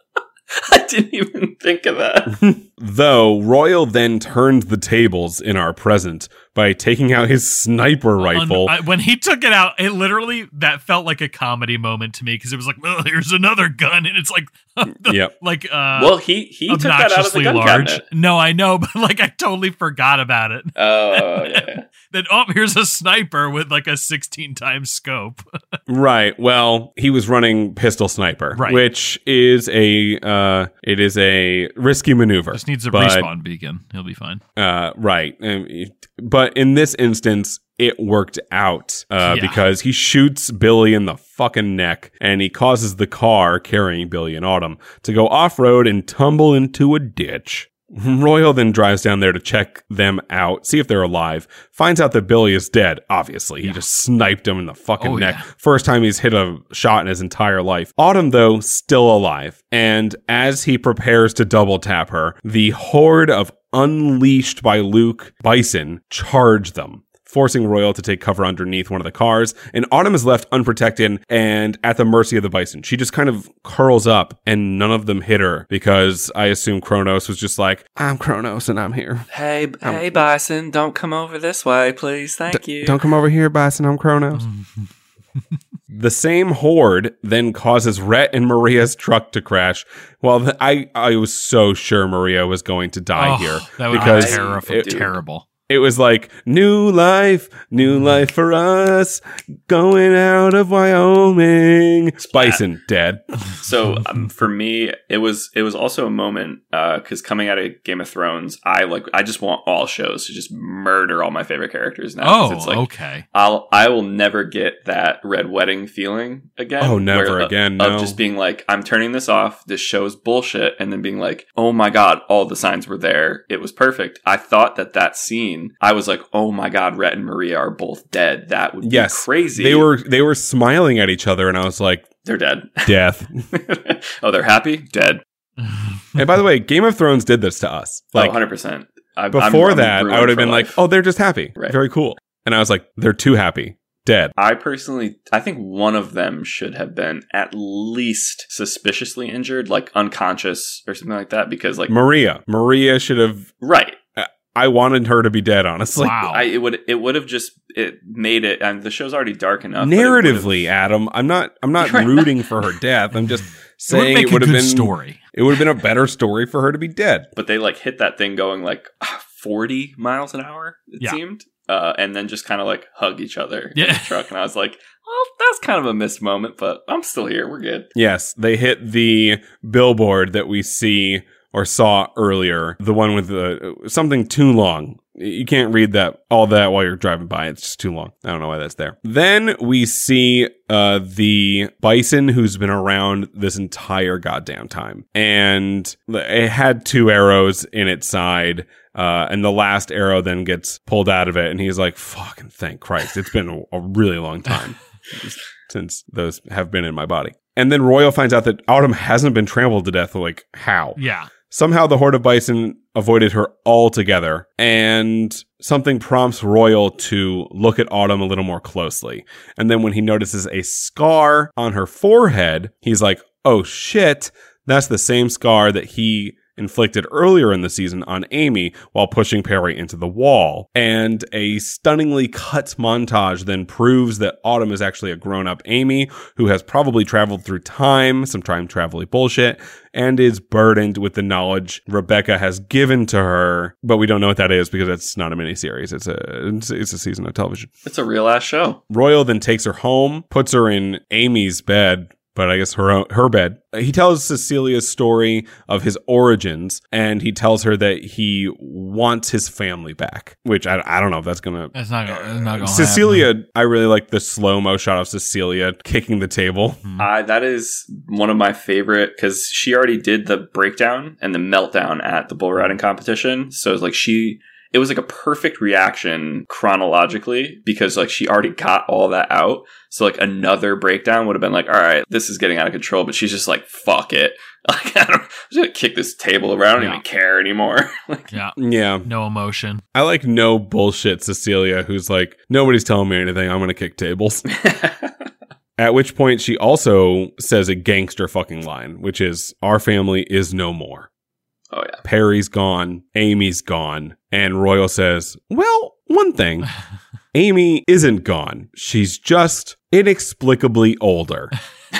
S5: I didn't even think of that.
S4: Though Royal then turned the tables in our present by taking out his sniper rifle.
S3: Un- I, when he took it out, it literally, that felt like a comedy moment to me, because it was like, oh, here's another gun, and it's like, the,
S4: yep.
S3: like, uh,
S5: well, he he took that out of the
S3: obnoxiously
S5: gun
S3: large.
S5: cabinet.
S3: No, I know, but like, I totally forgot about it.
S5: Oh, yeah.
S3: Then, oh, here's a sniper with like a sixteen times scope.
S4: Right. Well, he was running pistol sniper,
S3: Right.
S4: which is a uh, it is a risky maneuver.
S3: Just needs a
S4: but,
S3: respawn beacon. He'll be fine.
S4: Uh, right. Um, it- But in this instance, it worked out uh,
S3: Yeah.
S4: because he shoots Billy in the fucking neck, and he causes the car carrying Billy and Autumn to go off-road and tumble into a ditch. Royal then drives down there to check them out, see if they're alive, finds out that Billy is dead, obviously. He just sniped him in the fucking
S3: Oh,
S4: neck.
S3: yeah.
S4: First time he's hit a shot in his entire life. Autumn, though, still alive. And as he prepares to double tap her, the horde of unleashed by Luke bison charge them, forcing Royal to take cover underneath one of the cars, and Autumn is left unprotected and at the mercy of the bison. She just kind of curls up, and none of them hit her, because I assume Kronos was just like, I'm Kronos and I'm here.
S5: Hey, hey, Bison, don't come over this way, please. Thank
S4: D-
S5: you.
S4: Don't come over here, Bison, I'm Kronos. The same horde then causes Rhett and Maria's truck to crash. Well, th- I, I was so sure Maria was going to die
S3: Oh,
S4: here.
S3: that would
S4: because
S3: be terrif-
S4: it-
S3: terrible.
S4: It was like, new life, new life for us, going out of Wyoming. Bison, dead.
S5: So um, for me, it was it was also a moment because coming out of Game of Thrones, I like I just want all shows to just murder all my favorite characters now. 'cause
S3: Oh,
S5: it's like,
S3: okay.
S5: I'll I will never get that Red Wedding feeling again.
S4: Oh, never
S5: where, uh,
S4: again,
S5: Of
S4: no.
S5: just being like, I'm turning this off. This show's bullshit, and then being like, oh my god, all the signs were there. It was perfect. I thought that that scene, I was like, oh my god, Rhett and Maria are both dead. That would
S4: Yes.
S5: be crazy.
S4: They were they were smiling at each other, and I was like,
S5: They're dead.
S4: death.
S5: Oh, they're happy? Dead.
S4: And by the way, Game of Thrones did this to us.
S5: Like,
S4: Like,
S5: oh, one hundred percent. I,
S4: before
S5: I'm, I'm
S4: that, I
S5: ruined
S4: would have
S5: for
S4: been like,
S5: life.
S4: oh, they're just happy.
S5: Right.
S4: Very cool. And I was like, they're too happy. Dead.
S5: I personally, I think one of them should have been at least suspiciously injured, like unconscious or something like that, because like,
S4: Maria. Maria should have...
S5: right.
S4: I wanted her to be dead, honestly.
S3: Wow.
S5: I, it would, it would have just, it made it, and the show's already dark enough. but it
S4: Narratively,
S5: would've-
S4: Adam, I'm not I'm not
S5: You're
S4: rooting for her death. I'm just
S3: It would
S4: saying
S3: make
S4: it would
S3: a
S4: have
S3: good
S4: been
S3: story.
S4: It would have been a better story for her to be dead.
S5: But they like hit that thing going like forty miles an hour, it
S3: Yeah.
S5: seemed. Uh, and then just kind of like hug each other in
S3: Yeah.
S5: the truck. And I was like, well, that's kind of a missed moment, but I'm still here. We're good.
S4: Yes, they hit the billboard that we see or saw earlier, the one with the something too long. You can't read that all that while you're driving by. It's just too long. I don't know why that's there. Then we see uh, the bison who's been around this entire goddamn time. And it had two arrows in its side. Uh, and the last arrow then gets pulled out of it. And he's like, fucking thank Christ. It's been a, a really long time since those have been in my body. And then Royal finds out that Autumn hasn't been trampled to death. Like, how?
S3: Yeah.
S4: Somehow the horde of bison avoided her altogether, and something prompts Royal to look at Autumn a little more closely. And then when he notices a scar on her forehead, he's like, oh shit, that's the same scar that he inflicted earlier in the season on Amy while pushing Perry into the wall. And a stunningly cut montage then proves that Autumn is actually a grown-up Amy who has probably traveled through time, some time travel-y bullshit, and is burdened with the knowledge Rebecca has given to her, but we don't know what that is because it's not a miniseries. It's a it's, it's a season of television.
S5: It's a real-ass show.
S4: Royal then takes her home, puts her in Amy's bed, but I guess her own, her bed. He tells Cecilia's story of his origins, and he tells her that he wants his family back, which I, I don't know if that's going to...
S3: It's not going to
S4: Cecilia,
S3: happen.
S4: I really like the slow-mo shot of Cecilia kicking the table.
S3: Mm-hmm.
S5: Uh, that is one of my favorite, because she already did the breakdown and the meltdown at the bull riding competition. So it's like she... It was like a perfect reaction chronologically because like she already got all that out. So like another breakdown would have been like, all right, this is getting out of control. But she's just like, fuck it. Like, I don't, I'm just going to kick this table around. I don't
S3: Yeah.
S5: even care anymore. Like,
S3: Yeah.
S4: Yeah.
S3: No emotion.
S4: I like no bullshit Cecilia, who's like, nobody's telling me anything. I'm going to kick tables. At which point she also says a gangster fucking line, which is, our family is no more.
S5: oh yeah.
S4: Perry's gone. Amy's gone. And Royal says, well, one thing. Amy isn't gone. She's just inexplicably older.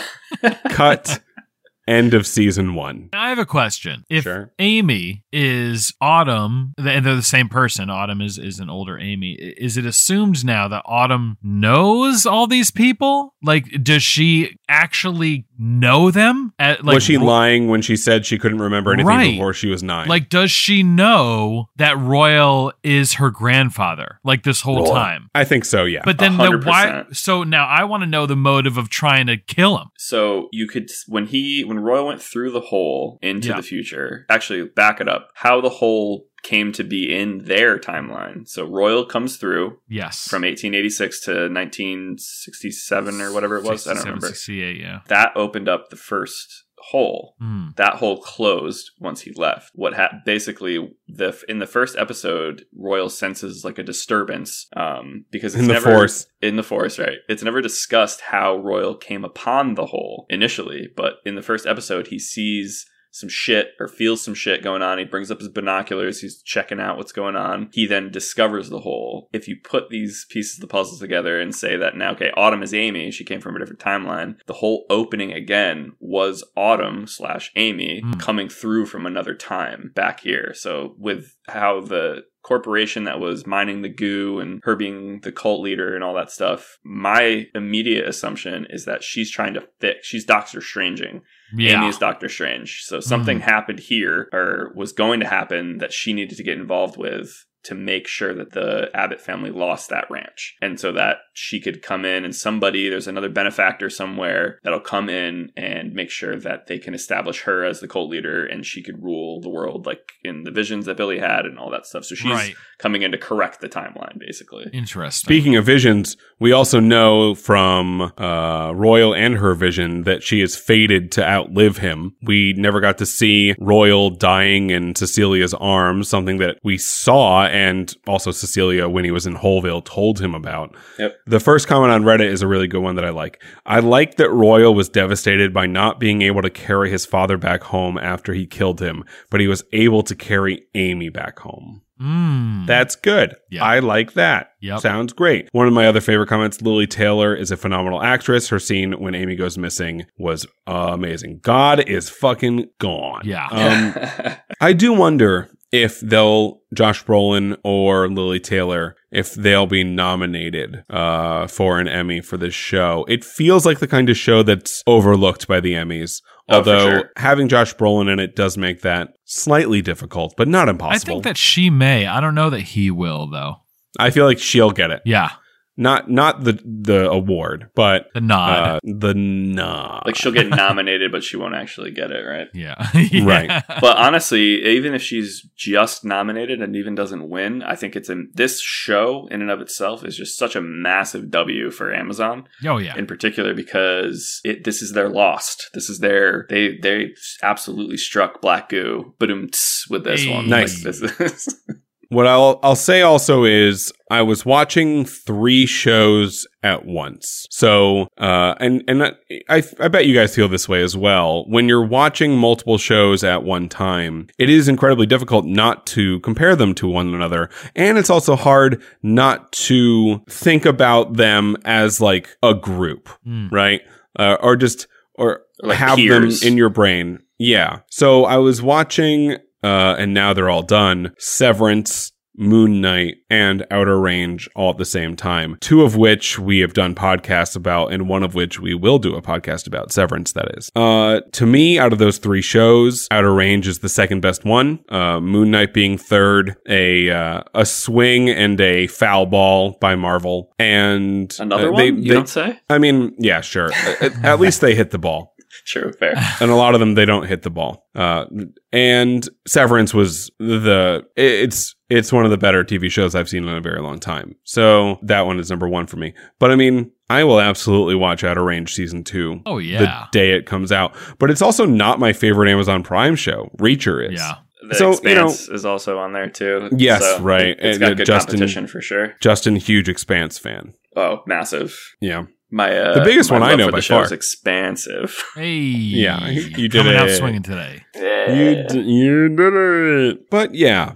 S4: Cut. End of season one.
S3: I have a question. If
S4: Sure.
S3: Amy is Autumn, and they're the same person, Autumn is, is an older Amy, is it assumed now that Autumn knows all these people? Like, does she actually know them? At, like,
S4: was she
S3: Ro-
S4: lying when she said she couldn't remember anything
S3: Right.
S4: before she was nine?
S3: Like, does she know that Royal is her grandfather, like, this whole
S5: Royal.
S3: time?
S4: I think so, yeah.
S3: But then
S5: one
S3: the
S5: hundred
S3: why?
S5: percent.
S3: So now I want to know the motive of trying to kill him.
S5: So you could, when he, when Royal went through the hole into
S3: Yeah.
S5: the future, actually back it up, how the hole came to be in their timeline. So Royal comes through
S3: Yes.
S5: from eighteen eighty-six to nineteen sixty-seven or whatever it was. I don't
S3: sixty-seven,
S5: remember.
S3: sixty-eight, yeah.
S5: That opened up the first hole.
S3: Hmm.
S5: That hole closed once he left. What ha- basically the in the first episode, Royal senses like a disturbance um, because it's
S4: In the
S5: never
S4: Force.
S5: in the Force, right? It's never discussed how Royal came upon the hole initially, but in the first episode, he sees some shit or feels some shit going on. He brings up his binoculars. He's checking out what's going on. He then discovers the hole. If you put these pieces of the puzzle together and say that now, okay, Autumn is Amy. She came from a different timeline. The whole opening again was Autumn slash Amy
S3: Mm.
S5: coming through from another time back here. So with how the corporation that was mining the goo and her being the cult leader and all that stuff, my immediate assumption is that she's trying to fix, she's Doctor Stranging.
S3: Yeah.
S5: Amy is Doctor Strange. So something
S3: Mhm.
S5: happened here or was going to happen that she needed to get involved with to make sure that the Abbott family lost that ranch. And so that she could come in and somebody, there's another benefactor somewhere that'll come in and make sure that they can establish her as the cult leader and she could rule the world like in the visions that Billy had and all that stuff. So she's
S3: Right.
S5: coming in to correct the timeline, basically.
S3: Interesting.
S4: Speaking of visions, we also know from uh, Royal and her vision that she is fated to outlive him. We never got to see Royal dying in Cecilia's arms, something that we saw and also Cecilia, when he was in Holeville, told him about.
S5: Yep.
S4: The first comment on Reddit is a really good one that I like. I like that Royal was devastated by not being able to carry his father back home after he killed him, but he was able to carry Amy back home.
S3: Mm.
S4: That's good.
S3: Yeah.
S4: I like that.
S3: Yep.
S4: Sounds great. One of my other favorite comments, Lily Taylor is a phenomenal actress. Her scene when Amy goes missing was uh, amazing. God is fucking gone.
S3: Yeah.
S4: Um, I do wonder if they'll Josh Brolin or Lily Taylor, if they'll be nominated uh, for an Emmy for this show. It feels like the kind of show that's overlooked by the Emmys.
S5: Oh, for
S4: Although
S5: sure.
S4: having Josh Brolin in it does make that slightly difficult, but not impossible.
S3: I think that she may. I don't know that he will, though.
S4: I feel like she'll get it.
S3: Yeah.
S4: Not not the the award, but
S3: The nod.
S4: uh, the nod.
S5: Like she'll get nominated, but she won't actually get it, right?
S3: yeah. Yeah.
S4: Right.
S5: But honestly, even if she's just nominated and even doesn't win, I think it's in this show in and of itself is just such a massive W for Amazon.
S3: Oh, yeah.
S5: In particular, because it this is their Lost. This is their they they absolutely struck Black Goo, ba-dum, tss, with this
S3: Hey.
S5: one.
S4: Nice.
S5: Like, this is
S4: What I'll I'll say also is I was watching three shows at once. So uh and and I I bet you guys feel this way as well. When you're watching multiple shows at one time, it is incredibly difficult not to compare them to one another, and it's also hard not to think about them as like a group,
S3: Mm.
S4: right? Uh, or just or
S5: Like
S4: have
S5: peers.
S4: them in your brain. Yeah. So I was watching Uh, and now they're all done. Severance, Moon Knight, and Outer Range all at the same time. Two of which we have done podcasts about, and one of which we will do a podcast about. Severance, that is. Uh, to me, out of those three shows, Outer Range is the second best one. Uh, Moon Knight being third, a uh, a swing and a foul ball by Marvel, and
S5: another
S4: uh,
S5: one.
S4: they-
S5: you
S4: they-
S5: don't say?
S4: I mean, yeah, sure. at, at least they hit the ball.
S5: True, fair.
S4: And a lot of them, they don't hit the ball. Uh, and Severance was the, it's, it's one of the better T V shows I've seen in a very long time. So that one is number one for me. But I mean, I will absolutely watch Outer Range season two.
S3: Oh, yeah.
S4: The day it comes out. But it's also not my favorite Amazon Prime show. Reacher is.
S3: Yeah.
S5: The
S4: So, you know-
S5: Expanse is also on there too.
S4: Yes,
S5: So
S4: right.
S5: it- It's
S4: And,
S5: got
S4: uh,
S5: good
S4: Justin-
S5: competition for sure.
S4: Justin, huge Expanse fan.
S5: Oh, massive.
S4: Yeah.
S5: My uh,
S4: The biggest
S5: my
S4: one I
S5: love
S4: know
S5: for
S4: by
S5: the show
S4: far.
S5: is expansive.
S3: Hey.
S4: Yeah, you did
S3: Coming out
S4: it.
S3: swinging today.
S4: You, d- you did it. But yeah.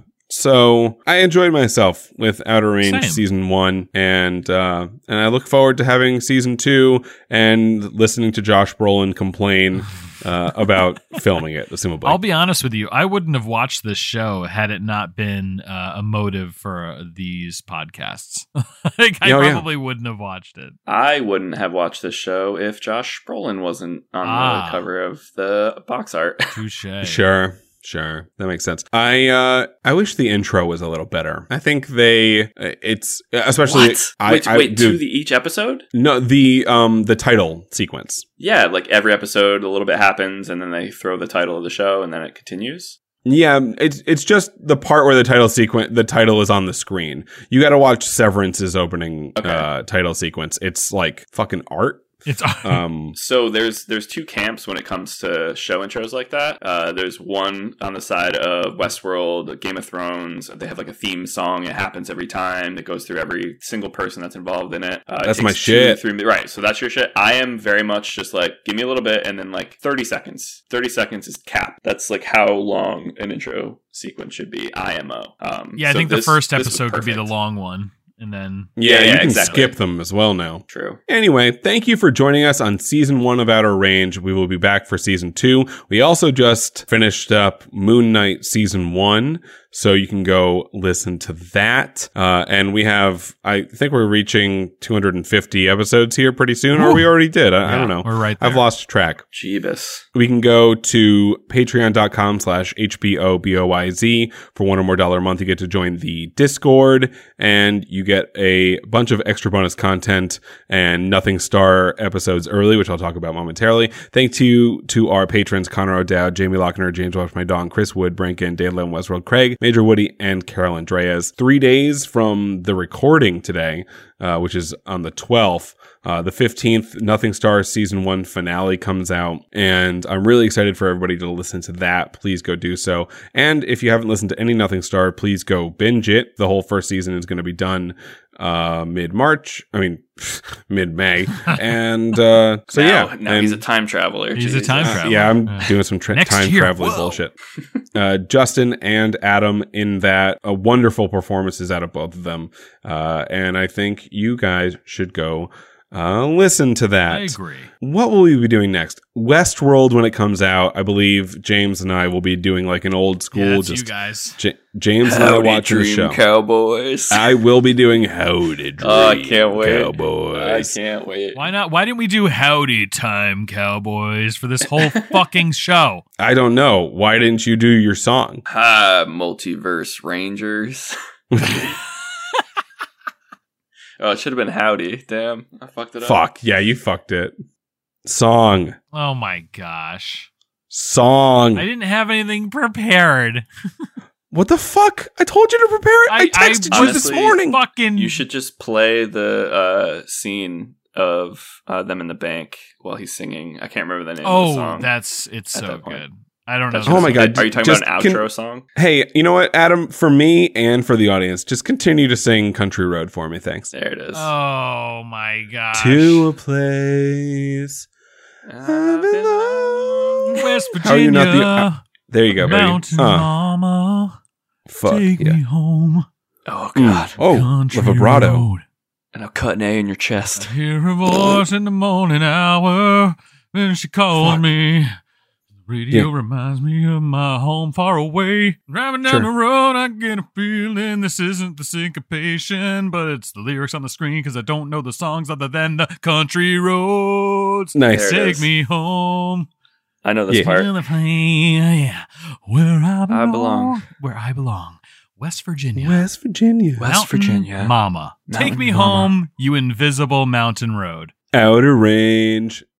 S4: So I enjoyed myself with Outer Range
S3: Same.
S4: season one, and uh, and I look forward to having season two and listening to Josh Brolin complain uh, about filming it. Assumably,
S3: I'll be honest with you. I wouldn't have watched this show had it not been uh, a motive for uh, these podcasts. like, I
S4: Oh, yeah.
S3: probably wouldn't have watched it.
S5: I wouldn't have watched this show if Josh Brolin wasn't on
S3: Ah.
S5: the cover of the box art.
S3: Touche.
S4: sure. Sure, that makes sense. I uh, I wish the intro was a little better. I think they, it's especially.
S5: What?
S4: I,
S5: wait,
S4: I,
S5: wait,
S4: dude,
S5: to the each episode?
S4: no the um the title sequence.
S5: Yeah, like every episode, a little bit happens, and then they throw the title of the show, and then it continues.
S4: Yeah, it's it's just the part where the title sequence, the title is on the screen. You got to watch Severance's opening
S5: Okay.
S4: uh, title sequence. It's like fucking art.
S3: It's
S4: Um,
S5: So there's there's two camps when it comes to show intros like that. Uh, there's one on the side of Westworld, Game of Thrones. They have like a theme song. It happens every time. It goes through every single person that's involved in it. Uh, it
S4: That's my
S5: takes two,
S4: shit.
S5: three mi- right. So that's your shit. I am very much just like, give me a little bit and then like thirty seconds. thirty seconds is cap. That's like how long an intro sequence should be. I M O. Um,
S3: yeah, I
S5: so
S3: think
S5: this-
S3: the first
S5: this was
S3: episode could be the
S5: perfect.
S3: long one. And then
S4: yeah,
S5: Yeah,
S4: you
S5: yeah,
S4: can
S5: exactly.
S4: skip them as well now.
S5: True.
S4: Anyway, thank you for joining us on season one of Outer Range. We will be back for season two. We also just finished up Moon Knight season one, so you can go listen to that. Uh, and we have, I think we're reaching two hundred fifty episodes here pretty soon, or
S3: Woo.
S4: we already did. I, I
S3: Yeah,
S4: don't know.
S3: we're right there.
S4: I've lost track.
S5: Jeebus.
S4: We can go to patreon.com slash H-B-O-B-O-Y-Z for one or more dollar a month. You get to join the Discord, and you get a bunch of extra bonus content and Nothing Star episodes early, which I'll talk about momentarily. Thank you to our patrons, Connor O'Dowd, Jamie Lochner, James Watch My Dong, Chris Wood, Brankin, Dave Lem, Westworld, Craig, Major Woody, and Carol Andreas. Three days from the recording today, uh, which is on the twelfth, Uh, the fifteenth, Nothing Star season one finale comes out, and I'm really excited for everybody to listen to that. Please go do so. And if you haven't listened to any Nothing Star, please go binge it. The whole first season is going to be done uh, mid-March. I mean, mid-May. And uh, so,
S5: now,
S4: yeah.
S5: Now
S4: and,
S5: he's a time traveler.
S3: He's a
S5: Jesus.
S3: time
S4: uh,
S3: traveler.
S4: yeah, I'm
S3: Yeah.
S4: doing some tra-
S3: Next
S4: time
S3: year,
S4: traveling
S3: whoa.
S4: bullshit. Uh, Justin and Adam in that, uh, wonderful performances out of both of them. Uh, and I think you guys should go Uh, listen to that.
S3: I agree.
S4: What will we be doing next? Westworld, when it comes out, I believe James and I will be doing like an old school.
S3: Yeah, it's
S4: just
S3: you guys.
S4: J- James and I
S5: Howdy,
S4: watching the
S5: Dream
S4: show.
S5: Cowboys.
S4: I will be doing Howdy Dream
S5: Oh, I can't wait.
S4: Cowboys.
S5: I can't wait.
S3: Why not? Why didn't we do Howdy Time Cowboys for this whole fucking show?
S4: I don't know. Why didn't you do your song?
S5: Hi, Multiverse Rangers. Oh, it should have been Howdy. Damn, I fucked it up.
S4: Fuck. Yeah, you fucked it. Song.
S3: Oh my gosh.
S4: Song.
S3: I didn't have anything prepared.
S4: What the fuck? I told you to prepare it. I,
S3: I-
S4: texted
S3: I-
S4: you
S5: Honestly,
S4: this morning.
S3: Fucking.
S5: You should just play the uh, scene of uh, them in the bank while he's singing. I can't remember the name of the
S3: Oh,
S5: song.
S3: that's it's
S5: at
S3: so
S5: that point.
S3: good. I don't know.
S5: That's
S3: the
S4: Oh my
S3: song.
S4: God.
S5: Are you talking
S4: Just
S5: about an
S4: can-
S5: outro song?
S4: Hey, you know what, Adam? For me and for the audience, just continue to sing Country Road for me. Thanks.
S5: There it is.
S3: Oh my gosh.
S4: To a place.
S5: I belong.
S3: West
S4: How are you
S3: Virginia.
S4: not the- uh, There you go, baby.
S3: Mountain
S4: Uh,
S3: Mama.
S4: fuck.
S3: Take
S4: Yeah.
S3: me home.
S5: Oh, God.
S4: Mm. Oh,
S3: Country
S4: the vibrato.
S3: road.
S5: And I'll cut an A in your chest.
S3: I hear a voice in the morning hour. Then she called
S4: Fuck.
S3: me. The radio
S4: Yeah.
S3: reminds me of my home far away. Driving down
S4: Sure.
S3: the road, I get a feeling this isn't the syncopation, but it's the lyrics on the screen because I don't know the songs other than the country roads.
S4: Nice.
S5: There it
S3: Take
S5: is.
S3: me home.
S5: I know this
S4: Yeah.
S5: part.
S3: To the place, yeah, where I belong.
S5: I belong.
S3: Where I belong. West Virginia.
S4: West Virginia.
S5: West
S3: Mountain
S5: Virginia.
S3: Mama.
S5: Mountain
S3: Take me
S5: Mama.
S3: home, you invisible mountain road.
S4: Outer range.